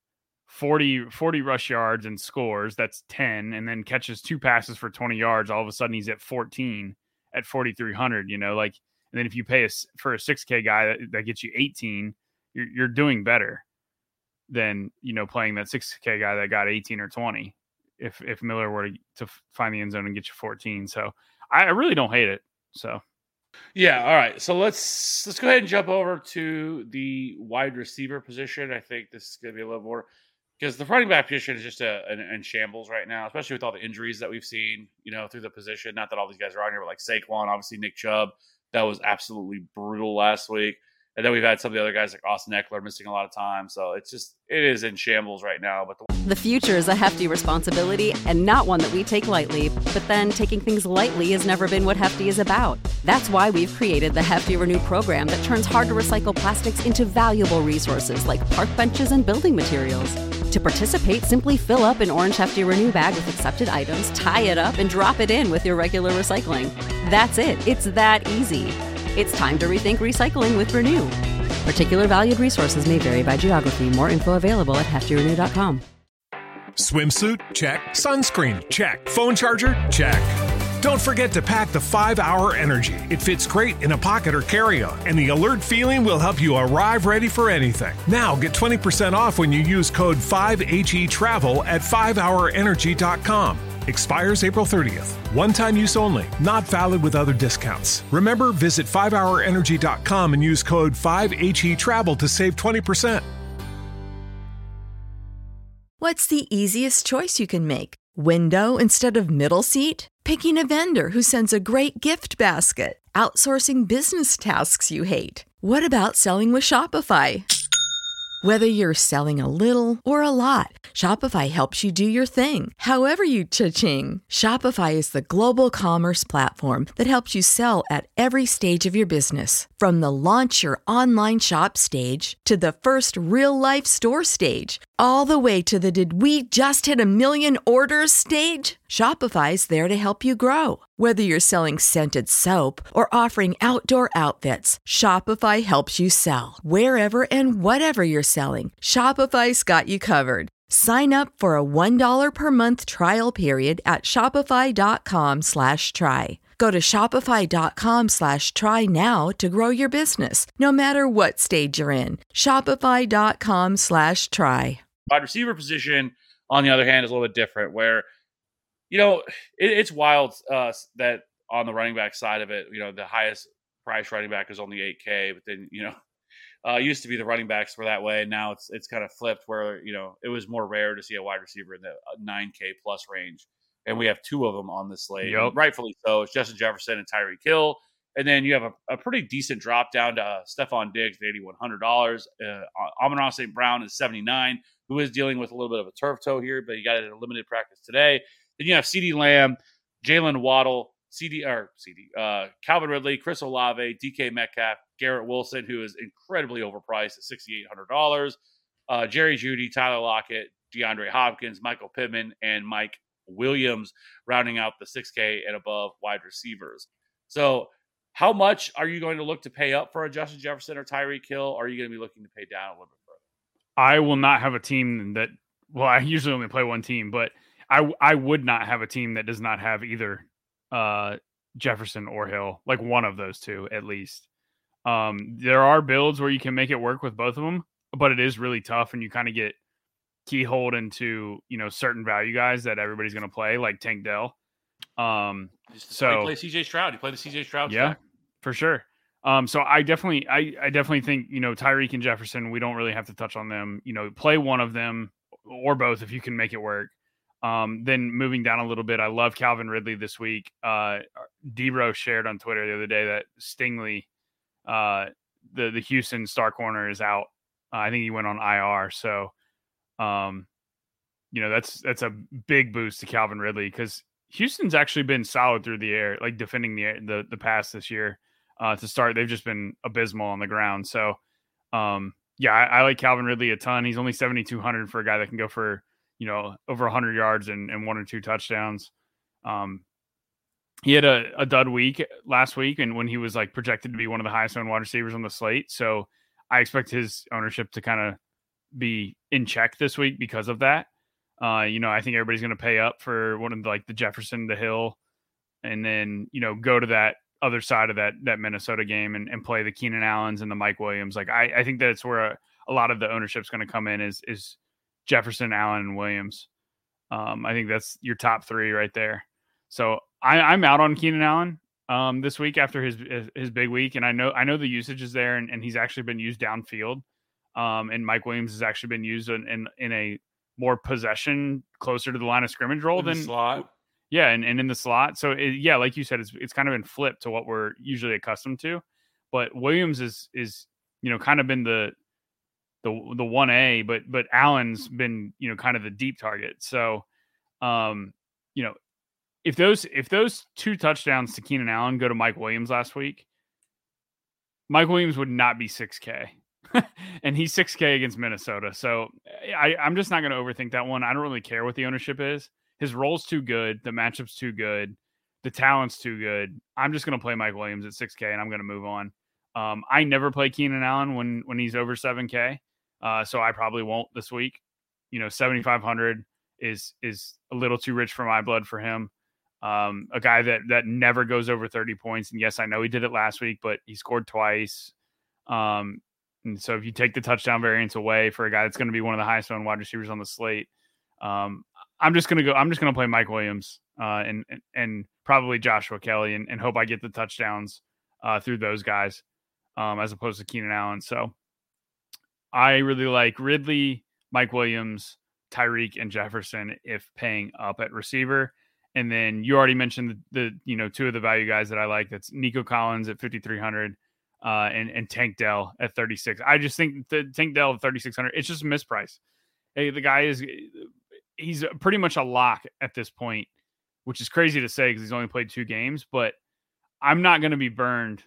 Speaker 3: 40 rush yards and scores, that's 10, and then catches 2 passes for 20 yards. All of a sudden he's at 14 at 4,300, and then if you pay for a 6K guy that gets you 18, you're doing better than, playing that 6K guy that got 18 or 20. If Miller were to find the end zone and get you 14. So I really don't hate it. So.
Speaker 2: Yeah. All right. So let's go ahead and jump over to the wide receiver position. I think this is going to be a little more because the running back position is just in shambles right now, especially with all the injuries that we've seen, through the position. Not that all these guys are on here, but like Saquon, obviously Nick Chubb, that was absolutely brutal last week. And then we've had some of the other guys like Austin Eckler missing a lot of time. So it is in shambles right now. But
Speaker 4: The future is a hefty responsibility and not one that we take lightly. But then taking things lightly has never been what Hefty is about. That's why we've created the Hefty Renew program that turns hard to recycle plastics into valuable resources like park benches and building materials. To participate, simply fill up an orange Hefty Renew bag with accepted items, tie it up, and drop it in with your regular recycling. That's it. It's that easy. It's time to rethink recycling with Renew. Particular valued resources may vary by geography. More info available at heftyrenew.com.
Speaker 5: Swimsuit? Check. Sunscreen? Check. Phone charger? Check. Don't forget to pack the 5-Hour Energy. It fits great in a pocket or carry-on, and the alert feeling will help you arrive ready for anything. Now get 20% off when you use code 5HETRAVEL at 5hourenergy.com. Expires April 30th. One-time use only. Not valid with other discounts. Remember, visit 5hourenergy.com and use code 5HETRAVEL to save 20%.
Speaker 6: What's the easiest choice you can make? Window instead of middle seat? Picking a vendor who sends a great gift basket? Outsourcing business tasks you hate? What about selling with Shopify? Whether you're selling a little or a lot, Shopify helps you do your thing, however you cha-ching. Shopify is the global commerce platform that helps you sell at every stage of your business. From the launch your online shop stage to the first real-life store stage, all the way to the did we just hit 1 million orders stage. Shopify's there to help you grow. Whether you're selling scented soap or offering outdoor outfits, Shopify helps you sell. Wherever and whatever you're selling, Shopify's got you covered. Sign up for a $1 per month trial period at shopify.com/try. Go to shopify.com/try now to grow your business, no matter what stage you're in. Shopify.com/try.
Speaker 2: wide receiver position, on the other hand, is a little bit different where, it's wild that on the running back side of it, the highest price running back is only 8K, but then, used to be the running backs were that way. And now it's kind of flipped where, it was more rare to see a wide receiver in the 9K plus range. And we have 2 of them on this slate.
Speaker 3: Yep.
Speaker 2: Rightfully so. It's Justin Jefferson and Tyreek Hill. And then you have a pretty decent drop down to Stephon Diggs at $8,100. Amon-Ra St. Brown is $79, who is dealing with a little bit of a turf toe here, but he got it in a limited practice today. Then you have CeeDee Lamb, Jalen Waddle, Calvin Ridley, Chris Olave, DK Metcalf, Garrett Wilson, who is incredibly overpriced at $6,800. Jerry Jeudy, Tyler Lockett, DeAndre Hopkins, Michael Pittman, and Mike Williams rounding out the 6K and above wide receivers. So how much are you going to look to pay up for a Justin Jefferson or Tyreek Hill? Or are you going to be looking to pay down a little bit further?
Speaker 3: I will not have a team that well, I usually only play one team, but I would not have a team that does not have either Jefferson or Hill, like one of those two at least. There are builds where you can make it work with both of them, but it is really tough, and you kind of get keyholed into, certain value guys that everybody's going to play, like Tank Dell.
Speaker 2: So play CJ Stroud. You play the CJ Stroud.
Speaker 3: Yeah,
Speaker 2: stack.
Speaker 3: for sure. So I definitely think, Tyreek and Jefferson, we don't really have to touch on them. Play one of them or both if you can make it work. Then moving down a little bit, I love Calvin Ridley this week. Debro shared on Twitter the other day that Stingley, the Houston star corner, is out. I think he went on IR. So, that's a big boost to Calvin Ridley, because Houston's actually been solid through the air, like defending the pass this year. To start, they've just been abysmal on the ground. So, I like Calvin Ridley a ton. He's only 7,200 for a guy that can go for, over 100 yards and 1 or 2 touchdowns. He had a dud week last week, and when he was like projected to be one of the highest owned wide receivers on the slate. So I expect his ownership to kind of be in check this week because of that. I think everybody's going to pay up for one of the Jefferson, the Hill, and then, go to that other side of that Minnesota game and play the Keenan Allens and the Mike Williams. Like, I think that's where a lot of the ownership's going to come in is Jefferson, Allen, and Williams. I think that's your top 3 right there. So I'm out on Keenan Allen this week after his big week, and I know the usage is there, and he's actually been used downfield. And Mike Williams has actually been used in a more possession closer to the line of scrimmage role than
Speaker 2: slot.
Speaker 3: Yeah, and in the slot. So like you said, it's kind of been flipped to what we're usually accustomed to. But Williams is kind of been the 1A, but Allen's been kind of the deep target. So if those 2 touchdowns to Keenan Allen go to Mike Williams last week, Mike Williams would not be 6K. And he's 6K against Minnesota. So I'm just not going to overthink that one. I don't really care what the ownership is. His role's too good. The matchup's too good. The talent's too good. I'm just going to play Mike Williams at 6K, and I'm going to move on. I never play Keenan Allen when he's over 7K. So I probably won't this week. 7,500 is a little too rich for my blood for him. A guy that never goes over 30 points. And yes, I know he did it last week, but he scored twice. And so if you take the touchdown variance away for a guy that's going to be one of the highest owned wide receivers on the slate, I'm just going to play Mike Williams and probably Joshua Kelly and hope I get the touchdowns through those guys as opposed to Keenan Allen. So I really like Ridley, Mike Williams, Tyreek, and Jefferson if paying up at receiver. And then you already mentioned the 2 of the value guys that I like. That's Nico Collins at 5,300 and Tank Dell at 36. I just think the Tank Dell at 3,600, it's just a misprice. Hey, the guy he's pretty much a lock at this point, which is crazy to say because he's only played 2 games, but I'm not going to be burned.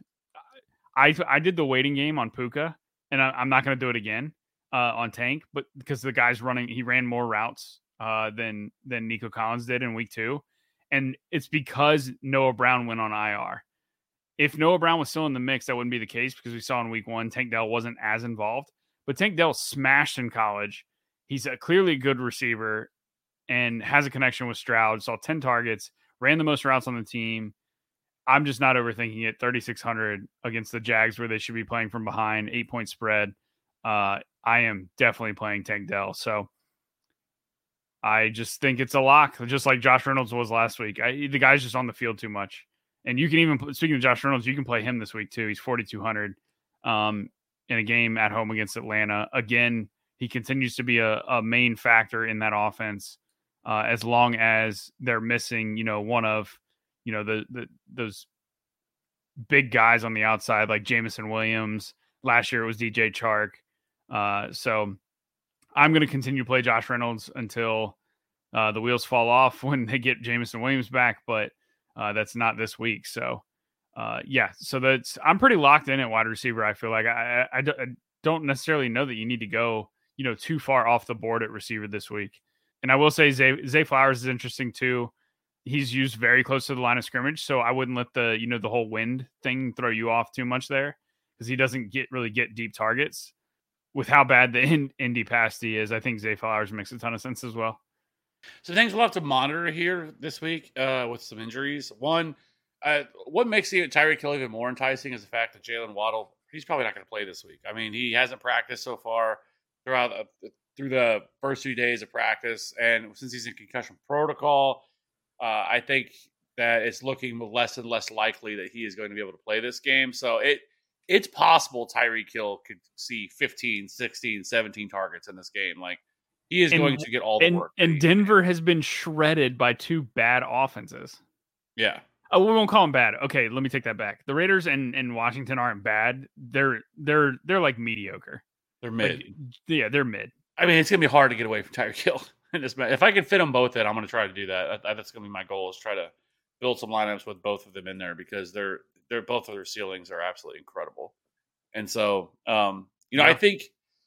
Speaker 3: I did the waiting game on Puka, and I'm not going to do it again on Tank, but because the guy's he ran more routes than Nico Collins did in week 2. And it's because Noah Brown went on IR. If Noah Brown was still in the mix, that wouldn't be the case because we saw in week 1, Tank Dell wasn't as involved, but Tank Dell smashed in college. He's clearly a good receiver and has a connection with Stroud. Saw 10 targets, ran the most routes on the team. I'm just not overthinking it. 3,600 against the Jags where they should be playing from behind, 8-point spread. I am definitely playing Tank Dell. So I just think it's a lock, just like Josh Reynolds was last week. The guy's just on the field too much. And you can even, speaking of Josh Reynolds, you can play him this week too. He's 4,200 in a game at home against Atlanta. Again, he continues to be a main factor in that offense as long as they're missing, one of, those big guys on the outside like Jameson Williams. Last year it was DJ Chark. So I'm going to continue to play Josh Reynolds until the wheels fall off when they get Jameson Williams back, but that's not this week. So so I'm pretty locked in at wide receiver. I feel like I don't necessarily know that you need to go, too far off the board at receiver this week. And I will say Zay Flowers is interesting too. He's used very close to the line of scrimmage, so I wouldn't let the whole wind thing throw you off too much there because he doesn't really get deep targets. with how bad the Indy pass D is, I think Zay Flowers makes a ton of sense as well.
Speaker 2: So things we'll have to monitor here this week with some injuries. One, what makes Tyreek Hill even more enticing is the fact that Jalen Waddle, he's probably not going to play this week. I mean, he hasn't practiced so far through the first 2 days of practice. And since he's in concussion protocol, I think that it's looking less and less likely that he is going to be able to play this game. So it's possible Tyreek Hill could see 15, 16, 17 targets in this game. Like, he is going to get all the work.
Speaker 3: And Denver has been shredded by 2 bad offenses.
Speaker 2: Yeah.
Speaker 3: Oh, we won't call them bad. Okay, let me take that back. The Raiders and Washington aren't bad. They're like mediocre.
Speaker 2: They're mid.
Speaker 3: They're mid.
Speaker 2: I mean, it's going to be hard to get away from Tyreek Hill. If I can fit them both in, I'm going to try to do that. That's going to be my goal, is try to build some lineups with both of them in there, because they're both of their ceilings are absolutely incredible. And so, I think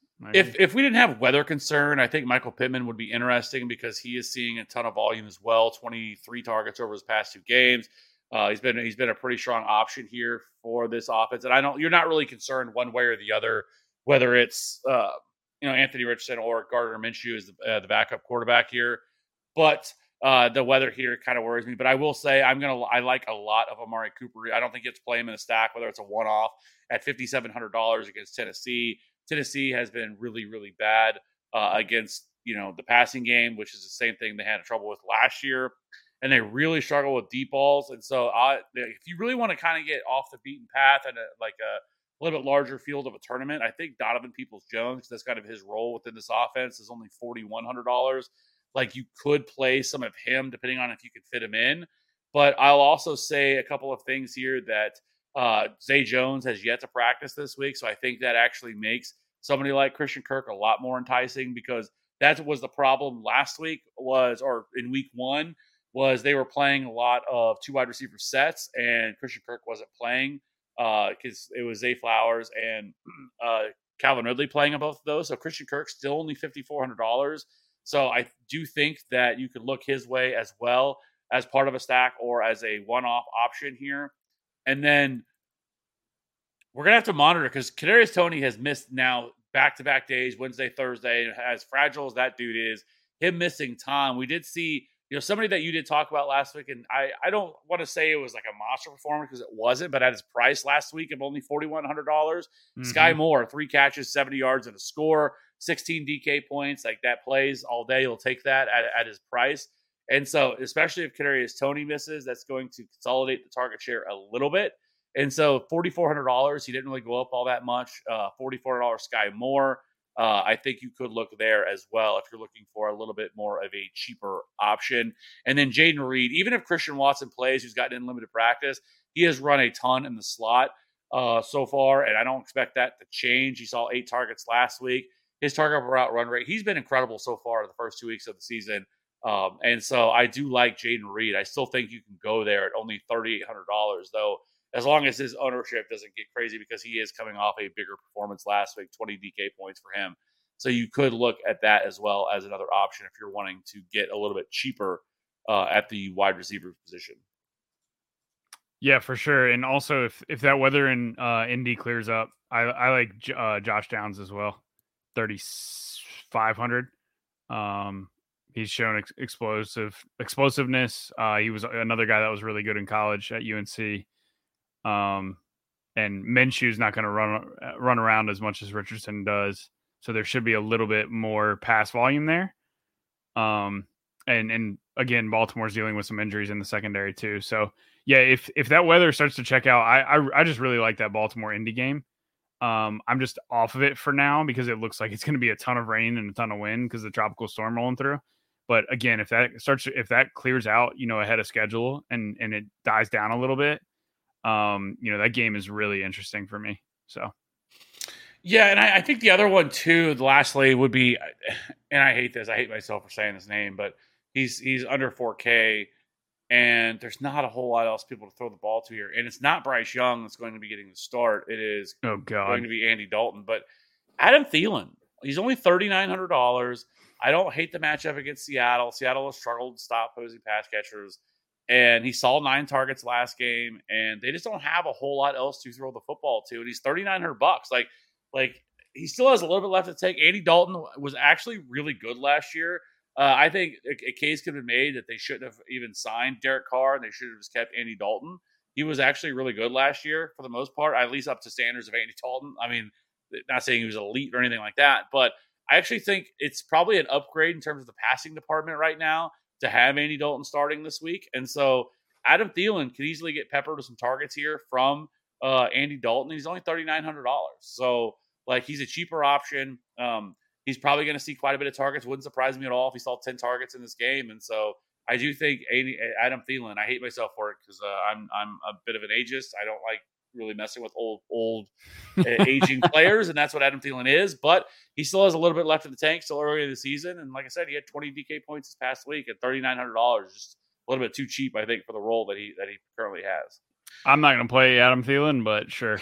Speaker 2: if we didn't have weather concern, I think Michael Pittman would be interesting, because he is seeing a ton of volume as well. 23 targets over his past 2 games. He's been a pretty strong option here for this offense, and you're not really concerned one way or the other whether it's Anthony Richardson or Gardner Minshew is the backup quarterback here. But the weather here kind of worries me. But I will say I like a lot of Amari Cooper. I don't think you have to play him in a stack, whether it's a one-off at $5,700 against Tennessee. Tennessee has been really, really bad against the passing game, which is the same thing they had trouble with last year. And they really struggle with deep balls. And so if you really want to kind of get off the beaten path and a little bit larger field of a tournament, I think Donovan Peoples-Jones, that's kind of his role within this offense, is only $4,100. Like, you could play some of him depending on if you could fit him in. But I'll also say a couple of things here that Zay Jones has yet to practice this week. So I think that actually makes somebody like Christian Kirk a lot more enticing, because that was the problem last week or in week 1, was they were playing a lot of 2 wide receiver sets, and Christian Kirk wasn't playing because it was Zay Flowers and Calvin Ridley playing on both of those. So Christian Kirk's still only $5,400. So I do think that you could look his way as well as part of a stack or as a one-off option here. And then we're going to have to monitor, because Kadarius Toney has missed now back-to-back days, Wednesday, Thursday. And as fragile as that dude is, him missing time, we did see somebody that you did talk about last week, and I don't want to say it was like a monster performance, because it wasn't, but at his price last week of only $4,100, Sky Moore, 3 catches, 70 yards, and a score, 16 DK points, like that plays all day. He'll take that at his price. And so, especially if Kadarius Toney misses, that's going to consolidate the target share a little bit. And so, $4,400, he didn't really go up all that much. $4,400 Sky Moore. I think you could look there as well if you're looking for a little bit more of a cheaper option. And then Jaden Reed, even if Christian Watson plays, who's gotten in limited practice, he has run a ton in the slot so far, and I don't expect that to change. He saw 8 targets last week. His target per route run rate, he's been incredible so far in the first 2 weeks of the season. And so I do like Jaden Reed. I still think you can go there at only $3,800, though, as long as his ownership doesn't get crazy, because he is coming off a bigger performance last week, 20 DK points for him. So you could look at that as well as another option if you're wanting to get a little bit cheaper at the wide receiver position.
Speaker 3: Yeah, for sure. And also, if that weather in Indy clears up, I like Josh Downs as well, 3,500. He's shown explosiveness. He was another guy that was really good in college at UNC. And Minshew's not going to run around as much as Richardson does, so there should be a little bit more pass volume there. And again, Baltimore's dealing with some injuries in the secondary too. So yeah, if that weather starts to check out, I just really like that Baltimore Indy game. I'm just off of it for now because it looks like it's going to be a ton of rain and a ton of wind because the tropical storm rolling through. But again, if that clears out, ahead of schedule and it dies down a little bit, that game is really interesting for me. So,
Speaker 2: yeah. And I think the other one too, lastly, would be, and I hate this, I hate myself for saying his name, but he's under 4K and there's not a whole lot else people to throw the ball to here. And it's not Bryce Young that's going to be getting the start. It is going to be Andy Dalton, but Adam Thielen, he's only $3,900. I don't hate the matchup against Seattle. Seattle has struggled to stop opposing pass catchers. And he saw 9 targets last game, and they just don't have a whole lot else to throw the football to. And he's $3,900. Like he still has a little bit left to take. Andy Dalton was actually really good last year. I think a case could have been made that they shouldn't have even signed Derek Carr and they should have just kept Andy Dalton. He was actually really good last year for the most part, at least up to standards of Andy Dalton. I mean, not saying he was elite or anything like that, but I actually think it's probably an upgrade in terms of the passing department right now to have Andy Dalton starting this week. And so Adam Thielen could easily get peppered with some targets here from Andy Dalton. He's only $3,900. So, like, he's a cheaper option. He's probably going to see quite a bit of targets. Wouldn't surprise me at all if he saw 10 targets in this game. And so I do think Adam Thielen, I hate myself for it because I'm a bit of an ageist. I don't like really messing with old aging players, and that's what Adam Thielen is. But he still has a little bit left in the tank, still early in the season. And like I said, he had 20 DK points this past week at $3,900. Just a little bit too cheap, I think, for the role that he currently has.
Speaker 3: I'm not going to play Adam Thielen, but sure.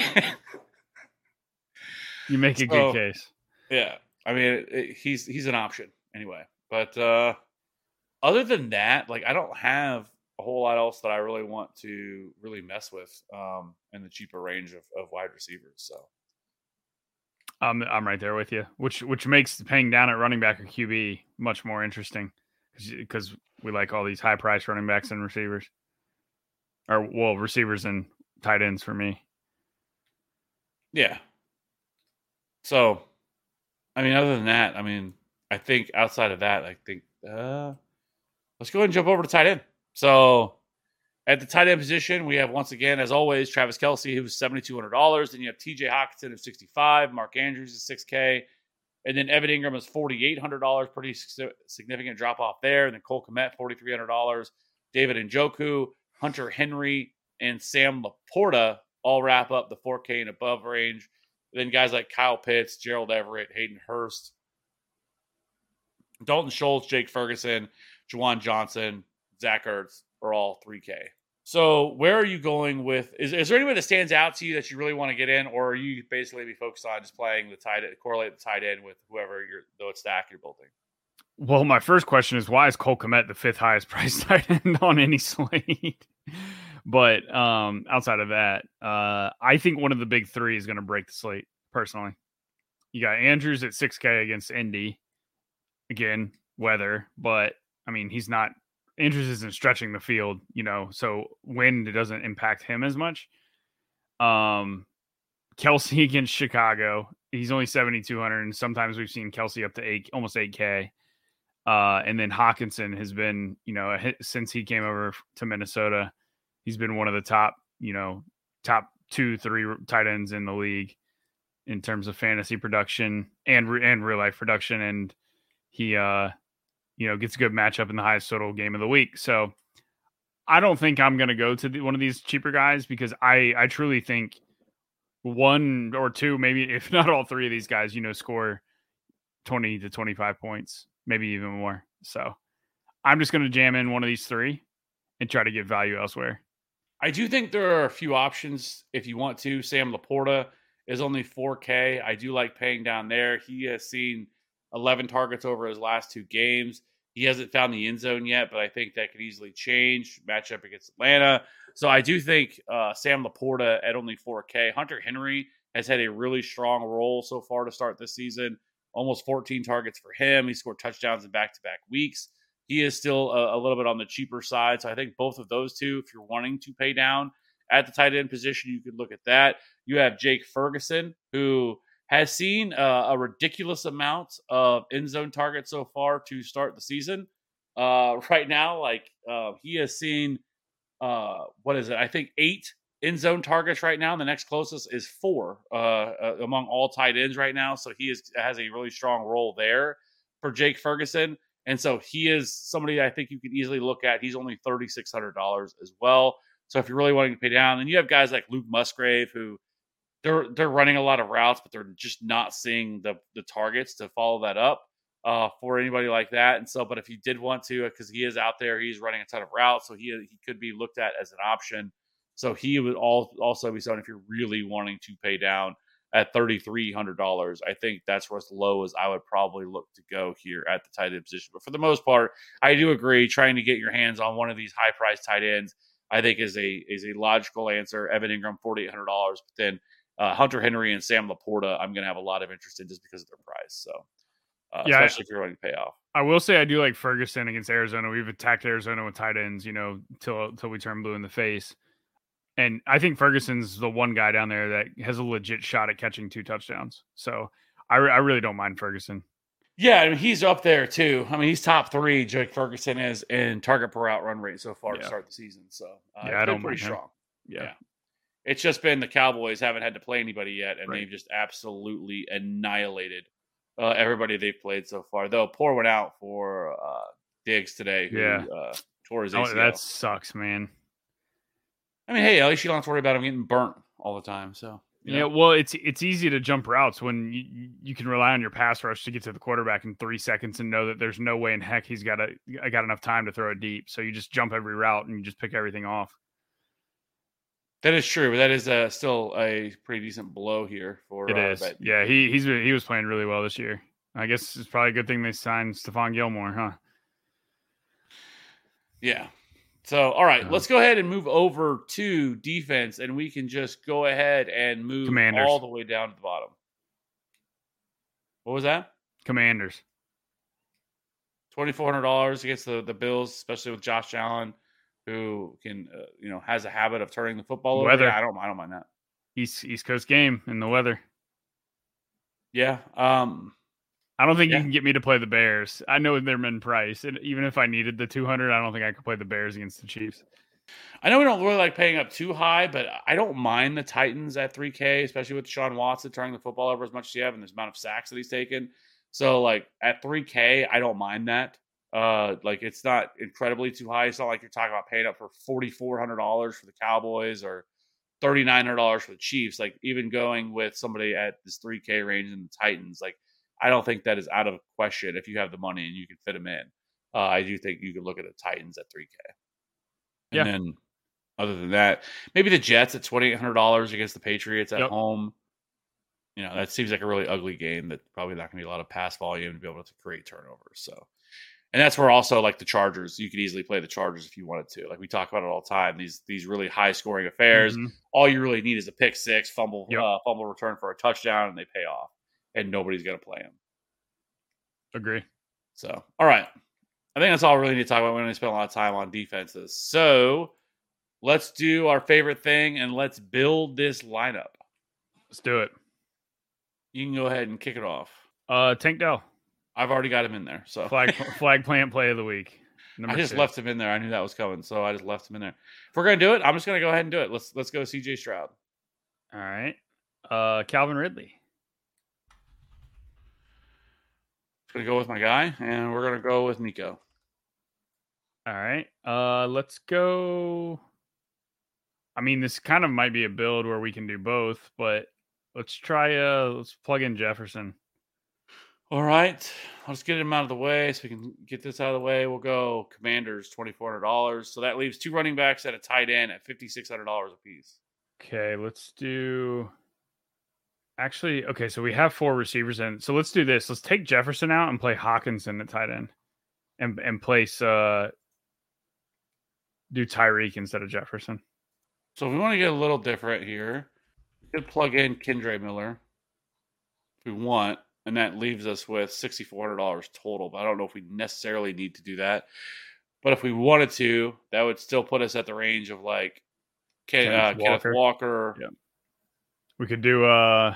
Speaker 3: You make a good case.
Speaker 2: Yeah. I mean, he's an option anyway. But other than that, like, I don't have a whole lot else that I really want to really mess with in the cheaper range of wide receivers. So
Speaker 3: I'm right there with you, which makes paying down at running back or QB much more interesting because we like all these high price running backs and receivers, or well, receivers and tight ends for me.
Speaker 2: Yeah. So, I mean, other than that, I mean, I think outside of that, I think let's go ahead and jump over to tight end. So at the tight end position, we have, once again, as always, Travis Kelce, who was $7,200. Then you have TJ Hockenson of $65,000. Mark Andrews is $6,000. And then Evan Ingram is $4,800. Pretty significant drop off there. And then Cole Kmet, $4,300. David Njoku, Hunter Henry, and Sam Laporta all wrap up the $4K and above range. And then guys like Kyle Pitts, Gerald Everett, Hayden Hurst, Dalton Schultz, Jake Ferguson, Juwan Johnson, Zach Ertz are all $3K. So where are you going with? Is there anybody that stands out to you that you really want to get in, or are you basically be focused on just playing the tight end, correlate the tight end with whoever the stack you're building?
Speaker 3: Well, my first question is, why is Cole Kmet the 5th highest priced tight end on any slate? But outside of that, I think one of the big three is going to break the slate, personally. You got Andrews at $6K against Indy. Again, weather. But, I mean, Andrews isn't stretching the field, so wind doesn't impact him as much. Kelce against Chicago. He's only $7,200, and sometimes we've seen Kelce up to almost $8K. And then Hockenson has been, since he came over to Minnesota, he's been one of the top 2-3 tight ends in the league in terms of fantasy production and real life production. And he, gets a good matchup in the highest total game of the week. So I don't think I'm going to go to one of these cheaper guys because I truly think one or two, maybe if not all three of these guys, score 20 to 25 points, maybe even more. So I'm just going to jam in one of these three and try to get value elsewhere.
Speaker 2: I do think there are a few options if you want to. Sam Laporta is only $4K. I do like paying down there. He has seen 11 targets over his last 2 games. He hasn't found the end zone yet, but I think that could easily change. Matchup against Atlanta. So I do think Sam Laporta at only $4K. Hunter Henry has had a really strong role so far to start this season. Almost 14 targets for him. He scored touchdowns in back-to-back weeks. He is still a little bit on the cheaper side. So I think both of those two, if you're wanting to pay down at the tight end position, you could look at that. You have Jake Ferguson, who has seen a ridiculous amount of end zone targets so far to start the season. Right now, he has seen, I think 8 end zone targets right now. The next closest is 4 among all tight ends right now. So he has a really strong role there for Jake Ferguson. And so he is somebody I think you could easily look at. He's only $3,600 as well. So if you're really wanting to pay down, and you have guys like Luke Musgrave, who they're running a lot of routes, but they're just not seeing the targets to follow that up for anybody like that. And so, but if you did want to, because he is out there, he's running a ton of routes, so he could be looked at as an option. So he would also be someone if you're really wanting to pay down at $3,300. I think that's as low as I would probably look to go here at the tight end position. But for the most part, I do agree trying to get your hands on one of these high priced tight ends, I think is a logical answer. Evan Ingram, $4,800. But then Hunter Henry and Sam Laporta, I'm going to have a lot of interest in just because of their price. So,
Speaker 3: Yeah,
Speaker 2: especially if you're willing to pay off.
Speaker 3: I will say I do like Ferguson against Arizona. We've attacked Arizona with tight ends, till we turn blue in the face. And I think Ferguson's the one guy down there that has a legit shot at catching 2 touchdowns. So I really don't mind Ferguson.
Speaker 2: Yeah, I mean, he's up there too. I mean, he's top 3. Jake Ferguson is in target per route run rate so far to start the season. So
Speaker 3: I don't mind
Speaker 2: pretty
Speaker 3: him.
Speaker 2: strong.
Speaker 3: Yeah.
Speaker 2: It's just been the Cowboys haven't had to play anybody yet, and
Speaker 3: Right.
Speaker 2: they've just absolutely annihilated everybody they've played so far. Though poor one out for Diggs today, who tore his ACL.
Speaker 3: That sucks, man.
Speaker 2: I mean, hey, at least you don't have to worry about him getting burnt all the time. So
Speaker 3: Yeah, well, it's easy to jump routes when you can rely on your pass rush to get to the quarterback in 3 seconds and know that there's no way in heck I got enough time to throw it deep. So you just jump every route and you just pick everything off.
Speaker 2: that is true, but that is still a pretty decent blow here for
Speaker 3: It is.
Speaker 2: that.
Speaker 3: Yeah, he was playing really well this year. I guess it's probably a good thing they signed Stephon Gilmore, huh?
Speaker 2: Yeah. So, all right, let's go ahead and move over to defense, and we can just go ahead and move
Speaker 3: Commanders.
Speaker 2: all the way down to the bottom. What was that?
Speaker 3: Commanders.
Speaker 2: $2,400 against the Bills, especially with Josh Allen, who can has a habit of turning the football over.
Speaker 3: Weather.
Speaker 2: Yeah, I don't mind that.
Speaker 3: East Coast game in the weather.
Speaker 2: Yeah.
Speaker 3: I don't think you can get me to play the Bears. I know they're min price, and even if I needed the 200, I don't think I could play the Bears against the Chiefs.
Speaker 2: I know we don't really like paying up too high, but I don't mind the Titans at 3K, especially with Deshaun Watson turning the football over as much as he have and the amount of sacks that he's taken. So, like, at 3K, I don't mind that. It's not incredibly too high. It's not like you're talking about paying up for $4,400 for the Cowboys or $3,900 for the Chiefs. Like, even going with somebody at this 3K range in the Titans, like, I don't think that is out of question if you have the money and you can fit them in. I do think you could look at the Titans at 3K. And then, other than that, maybe the Jets at $2,800 against the Patriots at home. That seems like a really ugly game that probably not going to be a lot of pass volume to be able to create turnovers. So, and that's where also like the Chargers, you could easily play the Chargers if you wanted to. Like we talk about it all the time. These really high scoring affairs.
Speaker 3: Mm-hmm.
Speaker 2: All you really need is a pick six, fumble return for a touchdown, and they pay off. And nobody's going to play them.
Speaker 3: Agree.
Speaker 2: So, all right. I think that's all we really need to talk about. We only spent a lot of time on defenses. So, let's do our favorite thing and let's build this lineup.
Speaker 3: Let's do it.
Speaker 2: You can go ahead and kick it off.
Speaker 3: Tank Dell.
Speaker 2: I've already got him in there. So
Speaker 3: flag plant play of the week.
Speaker 2: I just left him in there. I knew that was coming, so I just left him in there. If we're gonna do it, I'm just gonna go ahead and do it. Let's go CJ Stroud.
Speaker 3: All right. Calvin Ridley.
Speaker 2: Gonna go with my guy, and we're gonna go with Nico.
Speaker 3: All right. Let's go. I mean, this kind of might be a build where we can do both, but let's plug in Jefferson.
Speaker 2: All right. Let's get him out of the way so we can get this out of the way. We'll go Commanders, $2,400. So that leaves 2 running backs at a tight end at $5,600 a piece.
Speaker 3: Okay, let's do. Actually, okay, so we have 4 receivers in. So let's do this. Let's take Jefferson out and play Hawkinson at tight end, and place do Tyreek instead of Jefferson.
Speaker 2: So if we want to get a little different here, we could plug in Kendre Miller if we want, and that leaves us with $6,400 total. But I don't know if we necessarily need to do that. But if we wanted to, that would still put us at the range of like Kenneth Walker.
Speaker 3: Yeah. We could do we're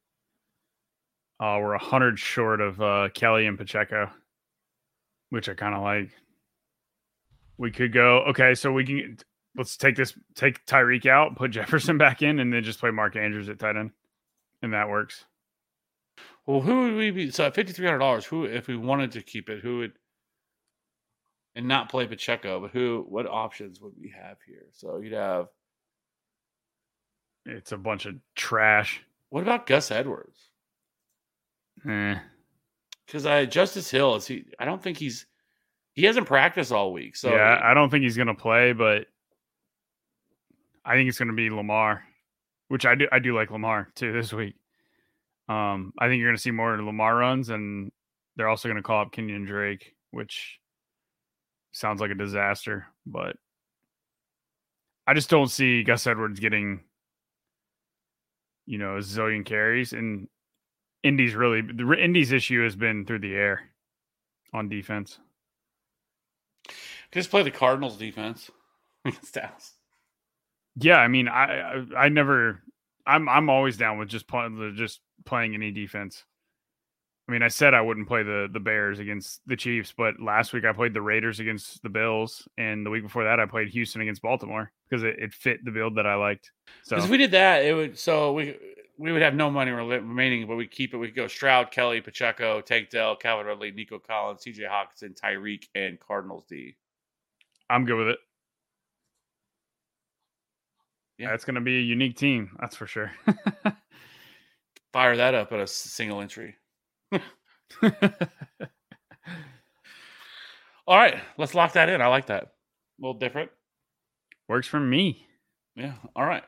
Speaker 3: 100 short of Kelly and Pacheco, which I kind of like. We could go, okay, so let's take Tyreek out, put Jefferson back in, and then just play Mark Andrews at tight end. And that works.
Speaker 2: Well, who would we be? So at $5,300, who, if we wanted to keep it, who would, and not play Pacheco, but what options would we have here? So you'd have.
Speaker 3: It's a bunch of trash.
Speaker 2: What about Gus Edwards? Because Justice Hill I don't think he hasn't practiced all week. So
Speaker 3: yeah, I don't think he's gonna play, but I think it's gonna be Lamar, which I do like Lamar too this week. I think you're gonna see more Lamar runs, and they're also gonna call up Kenyon Drake, which sounds like a disaster, but I just don't see Gus Edwards getting a zillion carries. And the Indy's issue has been through the air on defense.
Speaker 2: Just play the Cardinals defense against Dallas.
Speaker 3: Yeah, I mean, I'm always down with just playing any defense. I mean, I said I wouldn't play the Bears against the Chiefs, but last week I played the Raiders against the Bills, and the week before that I played Houston against Baltimore because it fit the build that I liked. So
Speaker 2: if we did that, we would have no money remaining, but we keep it. We could go Stroud, Kelly, Pacheco, Tank Dell, Calvin Ridley, Nico Collins, TJ Hawkinson, Tyreek, and Cardinals D.
Speaker 3: I'm good with it.
Speaker 2: Yeah,
Speaker 3: it's going to be a unique team, that's for sure.
Speaker 2: Fire that up at a single entry. All right, let's lock that in. I like that. A little different.
Speaker 3: Works for me.
Speaker 2: Yeah. All right.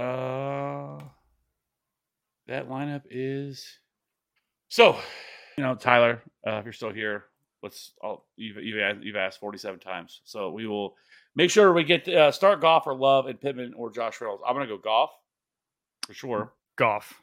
Speaker 2: That lineup is so. Tyler, if you're still here, you've asked 47 times, so we will make sure we get start Goff or Love and Pittman or Josh Reynolds. I'm gonna go Goff for sure.
Speaker 3: Goff.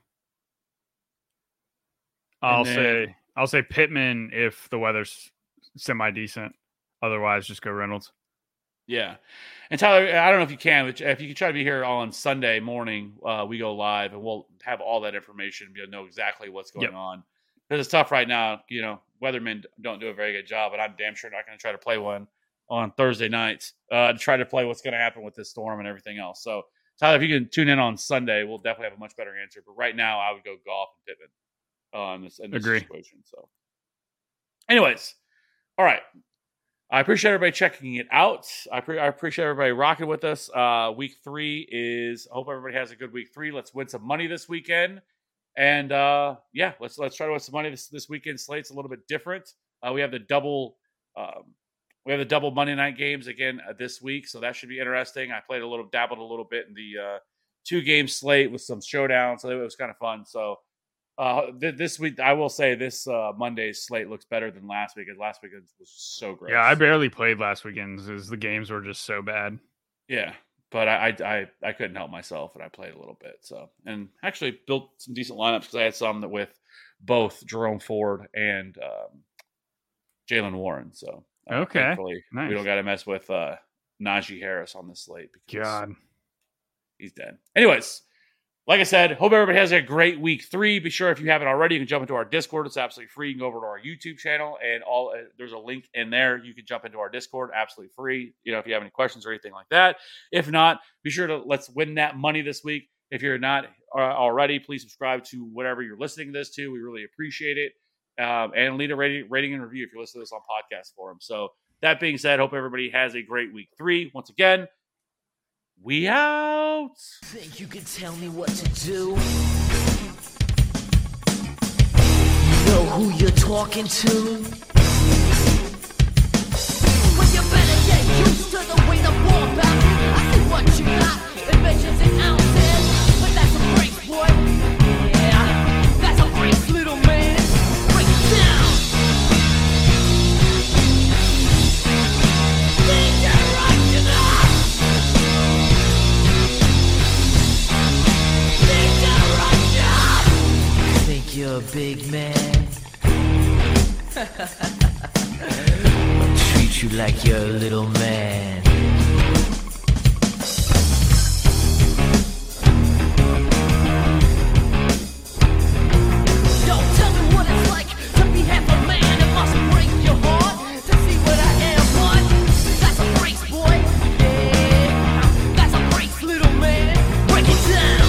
Speaker 3: I'll say Pittman if the weather's semi-decent. Otherwise, just go Reynolds.
Speaker 2: Yeah. And Tyler, I don't know if you can, but if you can try to be here on Sunday morning, we go live and we'll have all that information. You'll know exactly what's going on. Because it's tough right now. Weathermen don't do a very good job, and I'm damn sure not going to try to play one on Thursday nights to try to play what's going to happen with this storm and everything else. So, Tyler, if you can tune in on Sunday, we'll definitely have a much better answer. But right now, I would go Goff and Pittman. In this situation. So, anyways, all right. I appreciate everybody checking it out. I appreciate everybody rocking with us. Week 3 is. I hope everybody has a good week 3. Let's win some money this weekend, and let's try to win some money this weekend. Slate's a little bit different. We have the double Monday night games again this week, so that should be interesting. I dabbled a little bit in the 2-game slate with some showdowns, so it was kind of fun. So. This week, I will say this Monday's slate looks better than last week, because last weekend was so great.
Speaker 3: Yeah, I barely played last weekend as the games were just so bad.
Speaker 2: Yeah, but I couldn't help myself, and I played a little bit. So, and actually built some decent lineups because I had some that with both Jerome Ford and Jaylen Warren. So,
Speaker 3: okay,
Speaker 2: thankfully,
Speaker 3: nice.
Speaker 2: We don't got to mess with Najee Harris on this slate because
Speaker 3: God,
Speaker 2: he's dead. Anyways. Like I said, hope everybody has a great week 3. Be sure if you haven't already, you can jump into our Discord. It's absolutely free. You can go over to our YouTube channel, and there's a link in there. You can jump into our Discord, absolutely free. If you have any questions or anything like that. If not, be sure to let's win that money this week. If you're not already, please subscribe to whatever you're listening to this to. We really appreciate it. And leave a rating and review if you're listening to this on podcast forum. So that being said, hope everybody has a great week 3. Once again, we out.
Speaker 1: Think you can tell me what to do? You know who you're talking to? Well, you better get used to the way the ball bounces. I see what you got. It measures in ounces, but that's a brace, boy. Yeah, that's a brace, little man. Break it down. You're a big man. I'll treat you like you're a little man. Don't tell me what it's like to be half a man. It must break your heart to see what I am. What? That's a brace, boy. Yeah, that's a brace, little man. Break it down.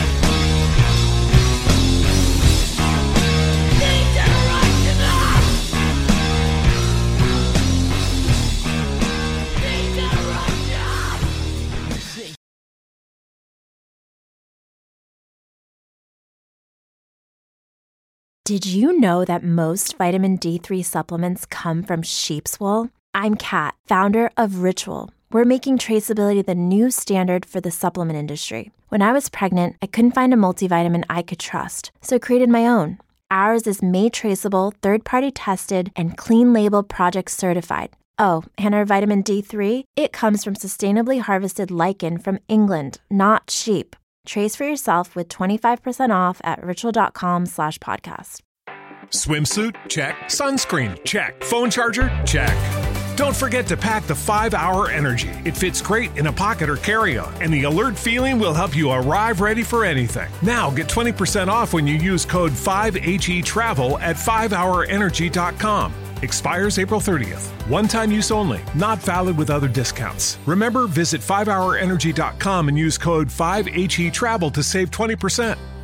Speaker 7: Did you know that most vitamin D3 supplements come from sheep's wool? I'm Kat, founder of Ritual. We're making traceability the new standard for the supplement industry. When I was pregnant, I couldn't find a multivitamin I could trust, so I created my own. Ours is made traceable, third-party tested, and clean label project certified. Oh, and our vitamin D3? It comes from sustainably harvested lichen from England, not sheep. Trace for yourself with 25% off at ritual.com/podcast.
Speaker 5: Swimsuit? Check. Sunscreen? Check. Phone charger? Check. Don't forget to pack the 5-Hour Energy. It fits great in a pocket or carry-on, and the alert feeling will help you arrive ready for anything. Now get 20% off when you use code 5HETRAVEL at 5hourenergy.com. Expires April 30th. One-time use only. Not valid with other discounts. Remember, visit 5hourenergy.com and use code 5HETRAVEL to save 20%.